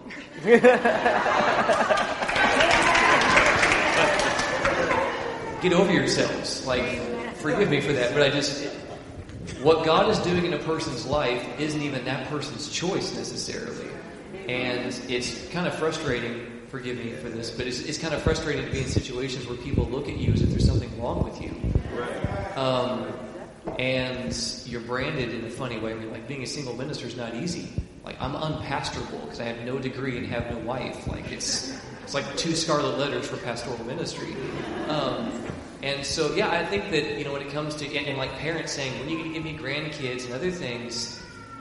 Get over yourselves. Forgive me for that, but what God is doing in a person's life isn't even that person's choice necessarily. And it's kind of frustrating, forgive me for this, but it's kind of frustrating to be in situations where people look at you as if there's something wrong with you. And you're branded in a funny way. I mean, being a single minister is not easy. I'm unpastorable because I have no degree and have no wife. It's like 2 scarlet letters for pastoral ministry. And so, yeah, I think that, when it comes to, and parents saying, when are you going to give me grandkids and other things,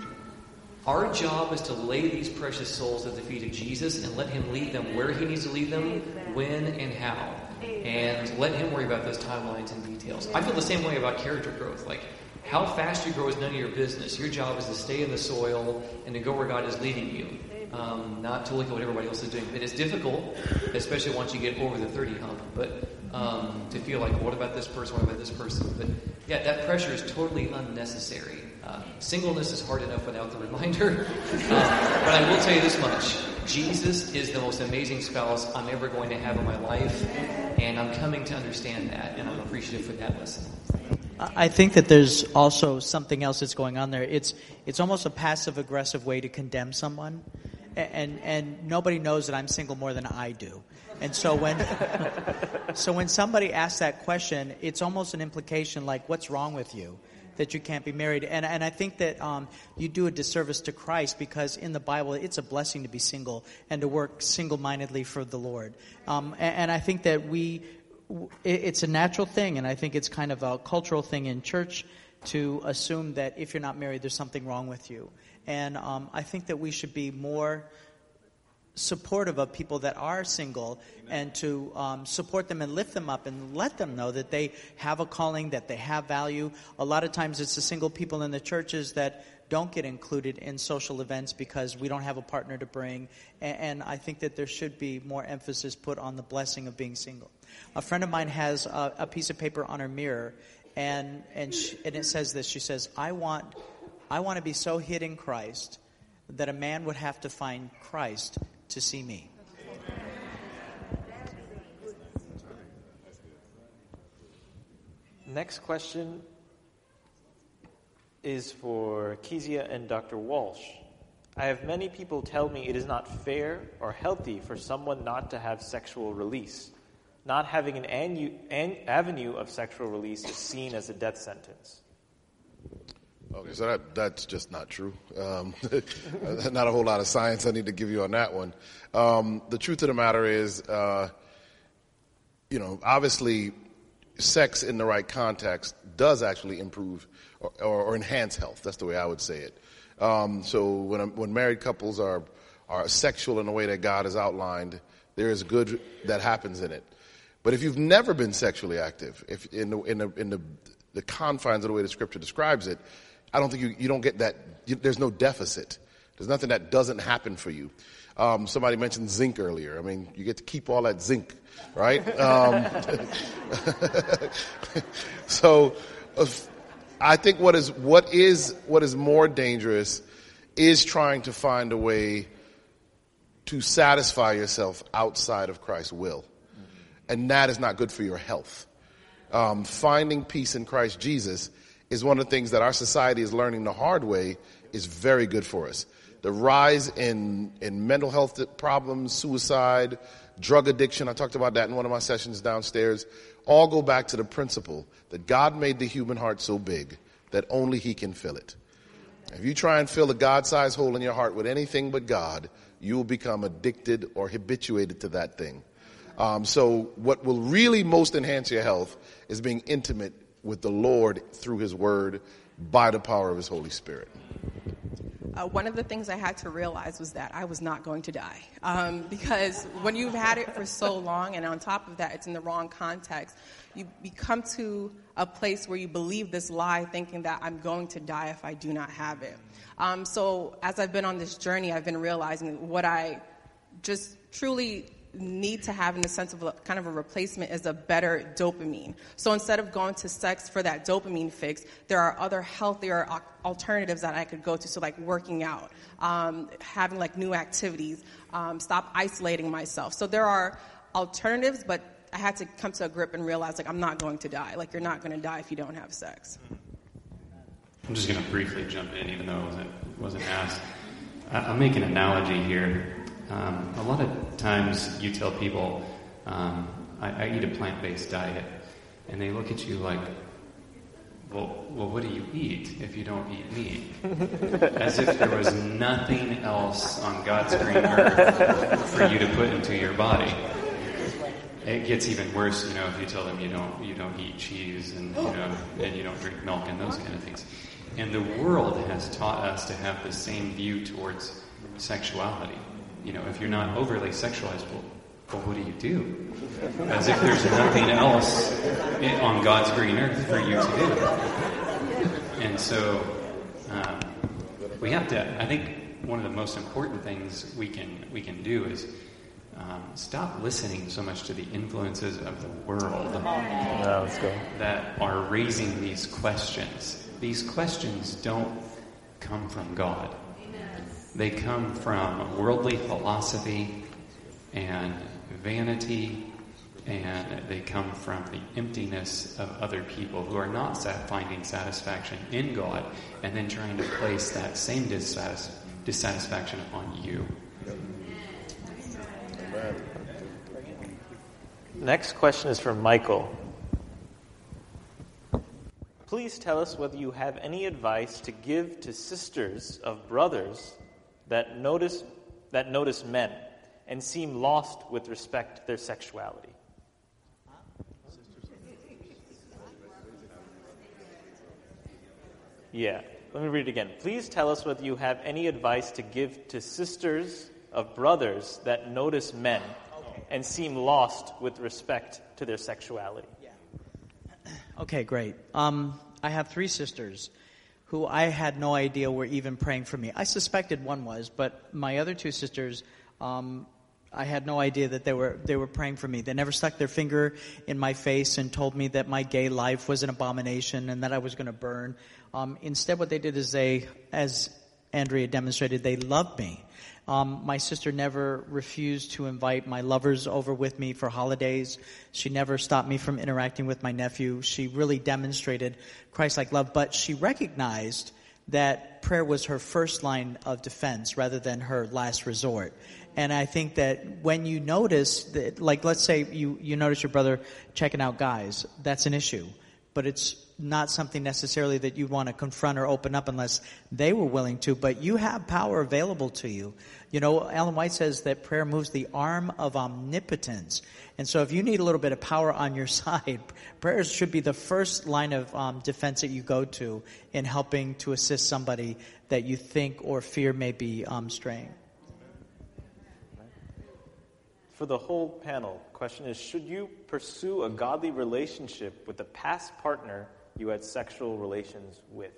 our job is to lay these precious souls at the feet of Jesus and let Him lead them where He needs to lead them, when and how. And let Him worry about those timelines and details. I feel the same way about character growth. How fast you grow is none of your business. Your job is to stay in the soil and to go where God is leading you. Not to look at what everybody else is doing. It is difficult, especially once you get over the 30 hump, but to feel what about this person, what about this person? But yeah, that pressure is totally unnecessary. Singleness is hard enough without the reminder. But I will tell you this much. Jesus is the most amazing spouse I'm ever going to have in my life, and I'm coming to understand that, and I'm appreciative for that lesson. I think that there's also something else that's going on there. It's almost a passive-aggressive way to condemn someone, and nobody knows that I'm single more than I do. And so when somebody asks that question, it's almost an implication what's wrong with you that you can't be married? And I think that you do a disservice to Christ, because in the Bible it's a blessing to be single and to work single-mindedly for the Lord. And I think that it's a natural thing, and I think it's kind of a cultural thing in church to assume that if you're not married, there's something wrong with you. And I think that we should be more supportive of people that are single, and to support them and lift them up and let them know that they have a calling, that they have value. A lot of times it's the single people in the churches that don't get included in social events because we don't have a partner to bring. And I think that there should be more emphasis put on the blessing of being single. A friend of mine has a piece of paper on her mirror, and it says this. She says, I want to be so hid in Christ that a man would have to find Christ to see me. Next question is for Kezia and Dr. Walsh. I have many people tell me it is not fair or healthy for someone not to have sexual release. Not having an avenue of sexual release is seen as a death sentence. Okay, so that's just not true. Not a whole lot of science I need to give you on that one. The truth of the matter is, obviously, sex in the right context does actually improve or enhance health. That's the way I would say it. So when married couples are sexual in the way that God has outlined, there is good that happens in it. But if you've never been sexually active, if in the confines of the way the Scripture describes it, I don't think you don't get that. There's no deficit. There's nothing that doesn't happen for you. Somebody mentioned zinc earlier. I mean, you get to keep all that zinc, right? So I think what is more dangerous is trying to find a way to satisfy yourself outside of Christ's will. And that is not good for your health. Finding peace in Christ Jesus is one of the things that our society is learning the hard way is very good for us. The rise in mental health problems, suicide, drug addiction, I talked about that in one of my sessions downstairs, all go back to the principle that God made the human heart so big that only He can fill it. If you try and fill a God-sized hole in your heart with anything but God, you will become addicted or habituated to that thing. So what will really most enhance your health is being intimate with the Lord through His Word by the power of His Holy Spirit. One of the things I had to realize was that I was not going to die. Because when you've had it for so long, and on top of that, it's in the wrong context, you come to a place where you believe this lie thinking that I'm going to die if I do not have it. So as I've been on this journey, I've been realizing what I just truly need to have in the sense of kind of a replacement is a better dopamine. So instead of going to sex for that dopamine fix, there are other healthier alternatives that I could go to. So like working out, having like new activities, stop isolating myself. So there are alternatives, but I had to come to a grip and realize like I'm not going to die. Like you're not going to die if you don't have sex. I'm just going to briefly jump in, even though it wasn't asked. I'll make an analogy here. A lot of times you tell people, I eat a plant-based diet, and they look at you like, well, what do you eat if you don't eat meat? As if there was nothing else on God's green earth for you to put into your body. It gets even worse, if you tell them you don't eat cheese and you don't drink milk and those kind of things. And the world has taught us to have the same view towards sexuality. If you're not overly sexualized, well, what do you do? As if there's nothing else on God's green earth for you to do. And so we have to, I think one of the most important things we can do is stop listening so much to the influences of the world that are raising these questions. These questions don't come from God. They come from worldly philosophy and vanity, and they come from the emptiness of other people who are not finding satisfaction in God and then trying to place that same dissatisfaction on you. Next question is from Michael. Please tell us whether you have any advice to give to sisters of brothers that notice men and seem lost with respect to their sexuality. Yeah, let me read it again. Please tell us whether you have any advice to give to sisters of brothers that notice men and seem lost with respect to their sexuality. Okay, great. I have 3 sisters who I had no idea were even praying for me. I suspected one was, but my other 2 sisters, I had no idea that they were praying for me. They never stuck their finger in my face and told me that my gay life was an abomination and that I was going to burn. Instead, what they did is as Andrea demonstrated, they loved me. My sister never refused to invite my lovers over with me for holidays. She never stopped me from interacting with my nephew. She really demonstrated Christ-like love, but she recognized that prayer was her first line of defense rather than her last resort. And I think that when you notice that, like, let's say you notice your brother checking out guys, that's an issue. But it's not something necessarily that you want to confront or open up unless they were willing to. But you have power available to you. You know, Ellen White says that prayer moves the arm of omnipotence. And so if you need a little bit of power on your side, prayer should be the first line of defense that you go to in helping to assist somebody that you think or fear may be straying. For the whole panel, question is, should you pursue a godly relationship with a past partner you had sexual relations with?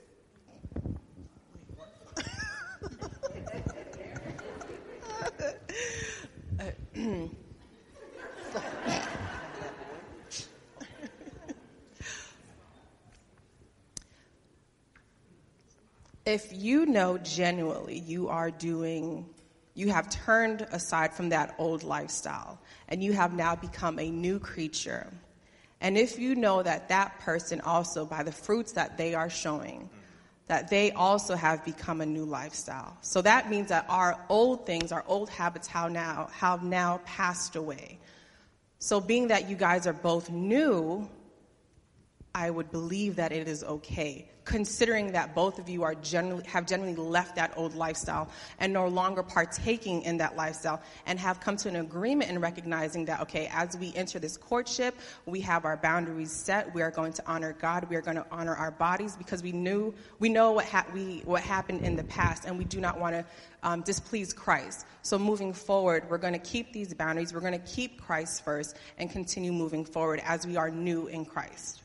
If you know genuinely you have turned aside from that old lifestyle and you have now become a new creature, and if you know that that person also, by the fruits that they are showing, that they also have become a new lifestyle. So that means that our old things, our old habits have now passed away. So being that you guys are both new, I would believe that it is okay, considering that both of you have generally left that old lifestyle and no longer partaking in that lifestyle, and have come to an agreement in recognizing that, okay, as we enter this courtship, we have our boundaries set. We are going to honor God. We are going to honor our bodies, because we know what happened in the past, and we do not want to displease Christ. So moving forward, we're going to keep these boundaries. We're going to keep Christ first and continue moving forward as we are new in Christ.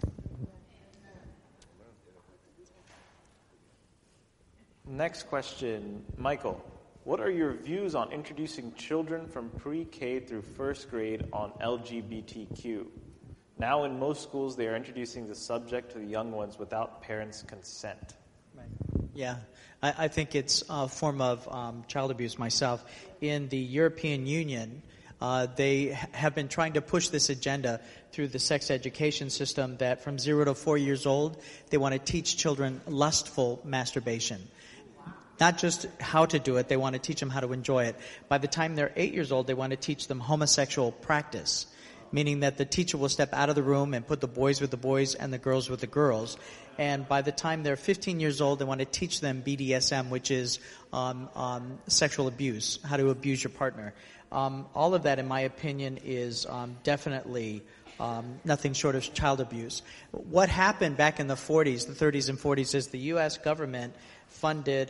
Next question, Michael. What are your views on introducing children from pre-K through first grade on LGBTQ? Now in most schools, they are introducing the subject to the young ones without parents' consent. Right. Yeah, I think it's a form of child abuse myself. In the European Union, they have been trying to push this agenda through the sex education system that from 0 to 4 years old, they want to teach children lustful masturbation. Not just how to do it, they want to teach them how to enjoy it. By the time they're 8 years old, they want to teach them homosexual practice, meaning that the teacher will step out of the room and put the boys with the boys and the girls with the girls. And by the time they're 15 years old, they want to teach them BDSM, which is sexual abuse, how to abuse your partner. All of that, in my opinion, is definitely nothing short of child abuse. What happened back in the 40s, the 30s and 40s, is the U.S. government funded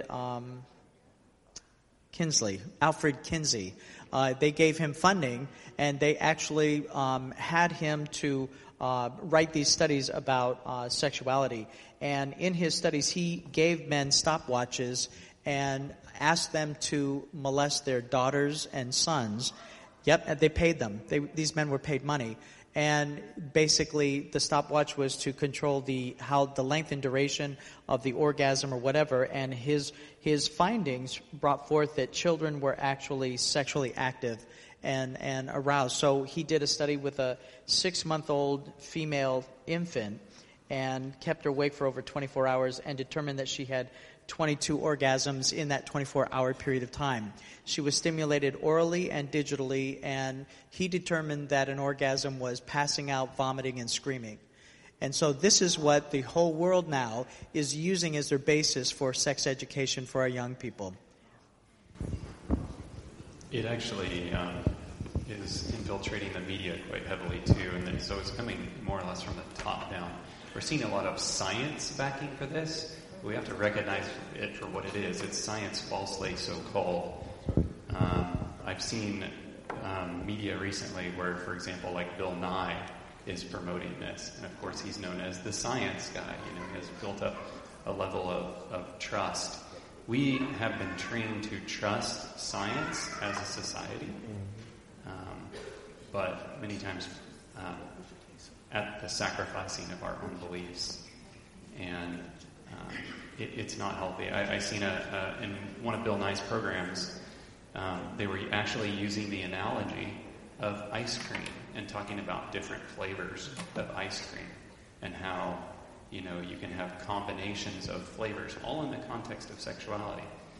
Alfred Kinsey. They gave him funding, and they actually had him to write these studies about sexuality. And in his studies, he gave men stopwatches and asked them to molest their daughters and sons. Yep, and they paid them. These men were paid money. And basically, the stopwatch was to control the length and duration of the orgasm or whatever. And his findings brought forth that children were actually sexually active and aroused. So he did a study with a 6-month-old female infant and kept her awake for over 24 hours and determined that she had 22 orgasms in that 24-hour period of time. She was stimulated orally and digitally, and he determined that an orgasm was passing out, vomiting, and screaming. And so this is what the whole world now is using as their basis for sex education for our young people. It actually is infiltrating the media quite heavily, too, and then, so it's coming more or less from the top down. We're seeing a lot of science backing for this. We have to recognize it for what it is. It's science falsely so-called. I've seen media recently where, for example, like Bill Nye is promoting this. And of course, he's known as the science guy. You know, he has built up a level of trust. We have been trained to trust science as a society, but many times at the sacrificing of our own beliefs. And it's not healthy. I seen in one of Bill Nye's programs, they were actually using the analogy of ice cream and talking about different flavors of ice cream and how, you can have combinations of flavors, all in the context of sexuality.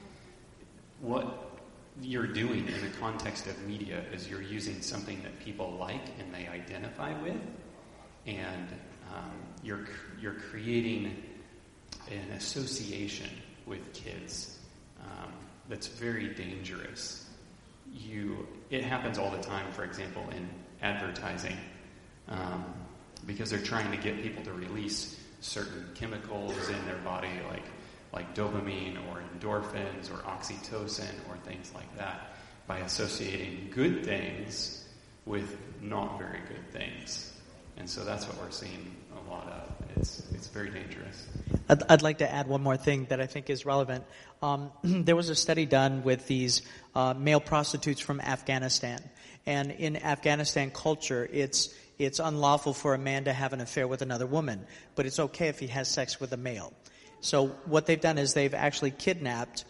What you're doing in the context of media is you're using something that people like and they identify with, and you're creating an association with kids that's very dangerous. It happens all the time, for example, in advertising, because they're trying to get people to release certain chemicals in their body, like dopamine or endorphins or oxytocin or things like that, by associating good things with not very good things. And so that's what we're seeing a lot of. It's very dangerous. I'd like to add one more thing that I think is relevant. There was a study done with these male prostitutes from Afghanistan. And in Afghanistan culture, it's unlawful for a man to have an affair with another woman, but it's okay if he has sex with a male. So what they've done is they've actually kidnapped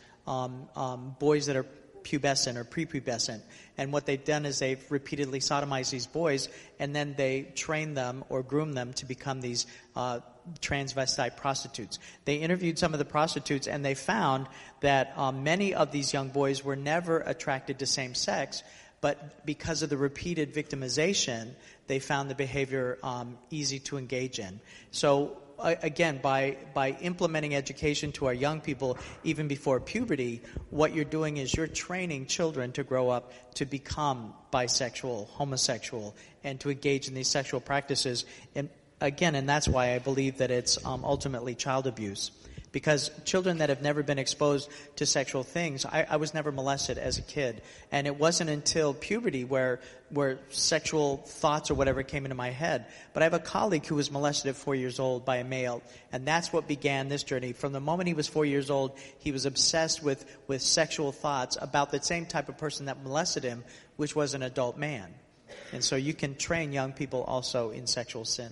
boys that are pubescent or prepubescent. And what they've done is they've repeatedly sodomized these boys, and then they train them or groom them to become these transvestite prostitutes. They interviewed some of the prostitutes, and they found that many of these young boys were never attracted to same sex, but because of the repeated victimization, they found the behavior easy to engage in. So again, by implementing education to our young people even before puberty, what you're doing is you're training children to grow up to become bisexual, homosexual, and to engage in these sexual practices. And that's why I believe that it's ultimately child abuse. Because children that have never been exposed to sexual things, I was never molested as a kid. And it wasn't until puberty where sexual thoughts or whatever came into my head. But I have a colleague who was molested at 4 years old by a male. And that's what began this journey. From the moment he was 4 years old, he was obsessed with sexual thoughts about the same type of person that molested him, which was an adult man. And so you can train young people also in sexual sin.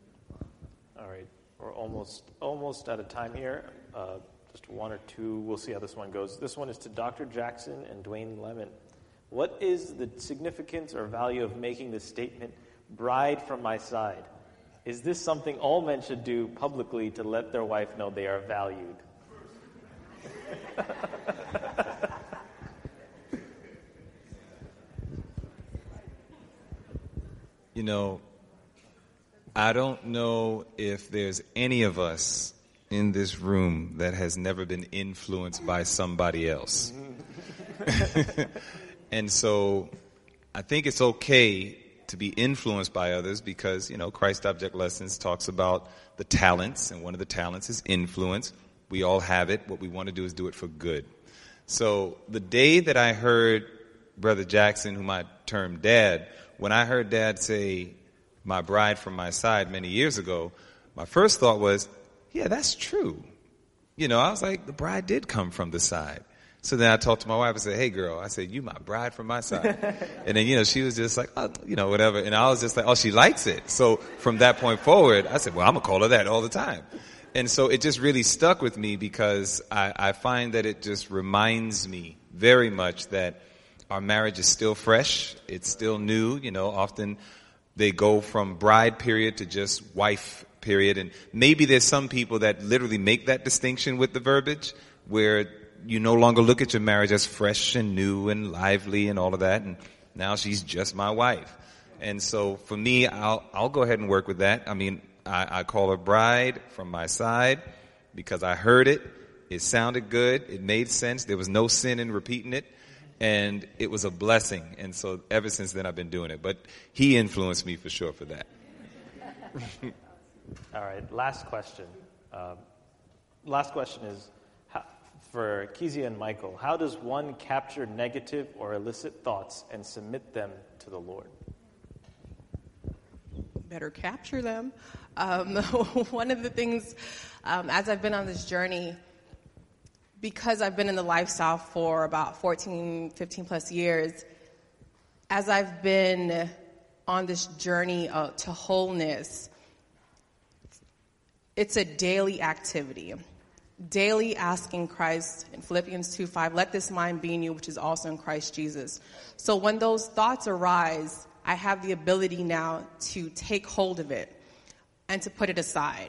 All right. We're almost out of time here. Just one or two. We'll see how this one goes. This one is to Dr. Jackson and Dwayne Lemon. What is the significance or value of making the statement, "Bride from my side"? Is this something all men should do publicly to let their wife know they are valued? I don't know if there's any of us in this room that has never been influenced by somebody else. And so I think it's okay to be influenced by others because, Christ Object Lessons talks about the talents, and one of the talents is influence. We all have it. What we want to do is do it for good. So the day that I heard Brother Jackson, whom I termed Dad, when I heard Dad say, "My bride from my side" many years ago, my first thought was, yeah, that's true. I was like, the bride did come from the side. So then I talked to my wife and said, "Hey, girl," I said, "You my bride from my side." And then, she was just like, "Oh, whatever." And I was just like, "Oh, she likes it." So from that point forward, I said, "Well, I'm going to call her that all the time." And so it just really stuck with me because I find that it just reminds me very much that our marriage is still fresh. It's still new. Often they go from bride period to just wife period. And maybe there's some people that literally make that distinction with the verbiage where you no longer look at your marriage as fresh and new and lively and all of that. And now she's just my wife. And so for me, I'll go ahead and work with that. I mean, I call her bride from my side because I heard it. It sounded good. It made sense. There was no sin in repeating it. And it was a blessing. And so ever since then, I've been doing it. But he influenced me for sure for that. All right. Last question. Last question is for Kezia and Michael. How does one capture negative or illicit thoughts and submit them to the Lord? Better capture them. One of the things, as I've been on this journey, because I've been in the lifestyle for about 15 plus years, as I've been on this journey to wholeness, it's a daily activity. daily asking Christ in Philippians 2:5, let this mind be in you, which is also in Christ Jesus. So when those thoughts arise, I have the ability now to take hold of it and to put it aside.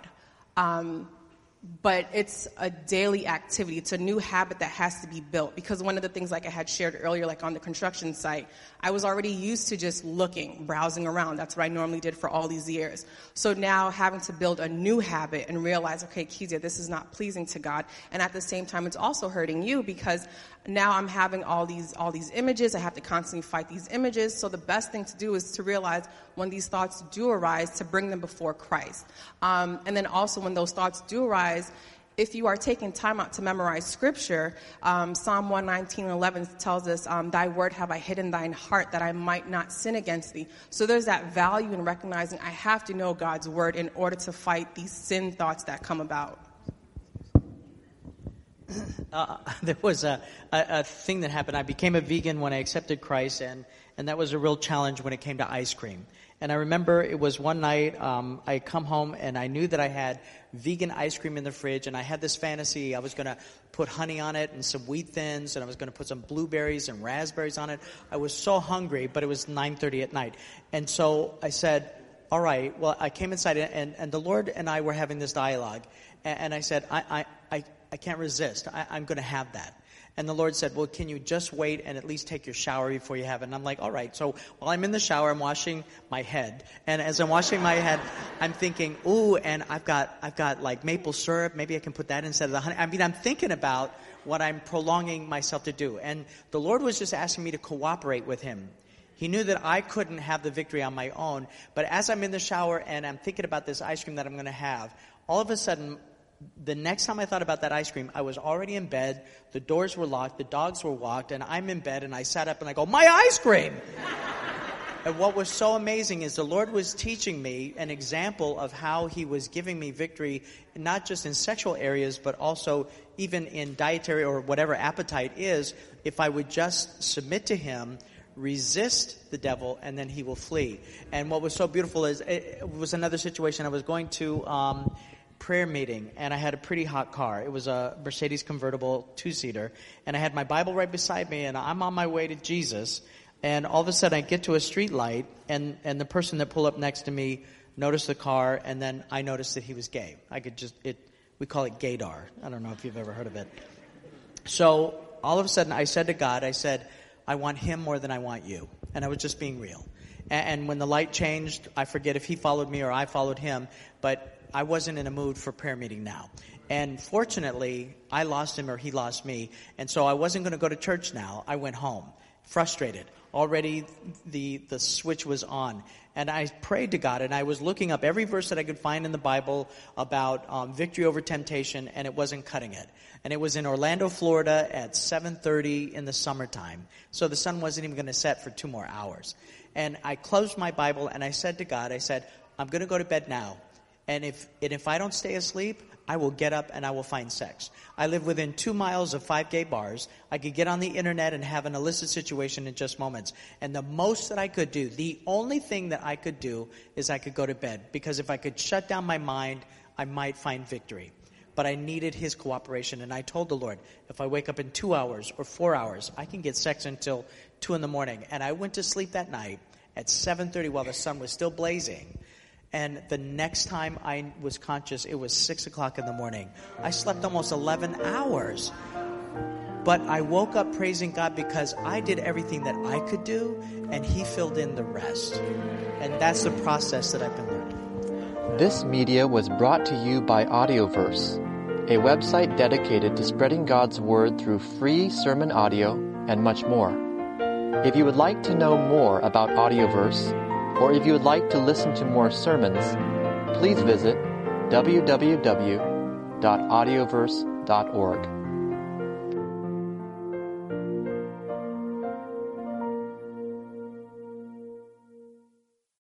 But it's a daily activity. It's a new habit that has to be built. Because one of the things, like I had shared earlier, like on the construction site, I was already used to just looking, browsing around. That's what I normally did for all these years. So now having to build a new habit and realize, okay, Kezia, this is not pleasing to God. And at the same time, it's also hurting you because now I'm having all these images. I have to constantly fight these images. So the best thing to do is to realize when these thoughts do arise, to bring them before Christ. And then also when those thoughts do arise, if you are taking time out to memorize scripture, Psalm 119:11 tells us, thy word have I hid in thine heart that I might not sin against thee. So there's that value in recognizing I have to know God's word in order to fight these sin thoughts that come about. There was a thing that happened. I became a vegan when I accepted Christ, and that was a real challenge when it came to ice cream. And I remember it was one night, I come home and I knew that I had vegan ice cream in the fridge, and I had this fantasy. I was going to put honey on it and some wheat thins, and I was going to put some blueberries and raspberries on it. I was so hungry, but it was 9:30 at night. And so I said, all right, well, I came inside, and the Lord and I were having this dialogue. And I said, I can't resist. I'm going to have that. And the Lord said, well, can you just wait and at least take your shower before you have it? And I'm like, all right. So while I'm in the shower, I'm washing my head. And as I'm washing my head, I'm thinking, ooh, and I've got like maple syrup. Maybe I can put that instead of the honey. I mean, I'm thinking about what I'm prolonging myself to do. And the Lord was just asking me to cooperate with him. He knew that I couldn't have the victory on my own. But as I'm in the shower and I'm thinking about this ice cream that I'm going to have, all of a sudden, the next time I thought about that ice cream, I was already in bed, the doors were locked, the dogs were walked, and I'm in bed, and I sat up and I go, my ice cream! And what was so amazing is the Lord was teaching me an example of how he was giving me victory, not just in sexual areas, but also even in dietary or whatever appetite is, if I would just submit to him, resist the devil, and then he will flee. And what was so beautiful is, it was another situation. I was going to prayer meeting, and I had a pretty hot car. It was a Mercedes convertible 2-seater, and I had my Bible right beside me, and I'm on my way to Jesus, and all of a sudden I get to a street light, and the person that pulled up next to me noticed the car, and then I noticed that he was gay. We call it gaydar. I don't know if you've ever heard of it. So all of a sudden I said to God, I said, I want him more than I want you. And I was just being real. And when the light changed, I forget if he followed me or I followed him, but I wasn't in a mood for prayer meeting now. And fortunately, I lost him or he lost me. And so I wasn't going to go to church now. I went home, frustrated. Already the switch was on. And I prayed to God, and I was looking up every verse that I could find in the Bible about victory over temptation, and it wasn't cutting it. And it was in Orlando, Florida at 7:30 in the summertime. So the sun wasn't even going to set for 2 more hours. And I closed my Bible, and I said to God, I said, I'm going to go to bed now. And if I don't stay asleep, I will get up and I will find sex. I live within 2 miles of 5 gay bars. I could get on the internet and have an illicit situation in just moments. And the most that I could do, the only thing that I could do is I could go to bed. Because if I could shut down my mind, I might find victory. But I needed his cooperation. And I told the Lord, if I wake up in 2 hours or 4 hours, I can get sex until 2 in the morning. And I went to sleep that night at 7:30 while the sun was still blazing. And the next time I was conscious, it was 6 o'clock in the morning. I slept almost 11 hours. But I woke up praising God because I did everything that I could do, and he filled in the rest. And that's the process that I've been learning. This media was brought to you by Audioverse, a website dedicated to spreading God's word through free sermon audio and much more. If you would like to know more about Audioverse, or if you would like to listen to more sermons, please visit www.audioverse.org.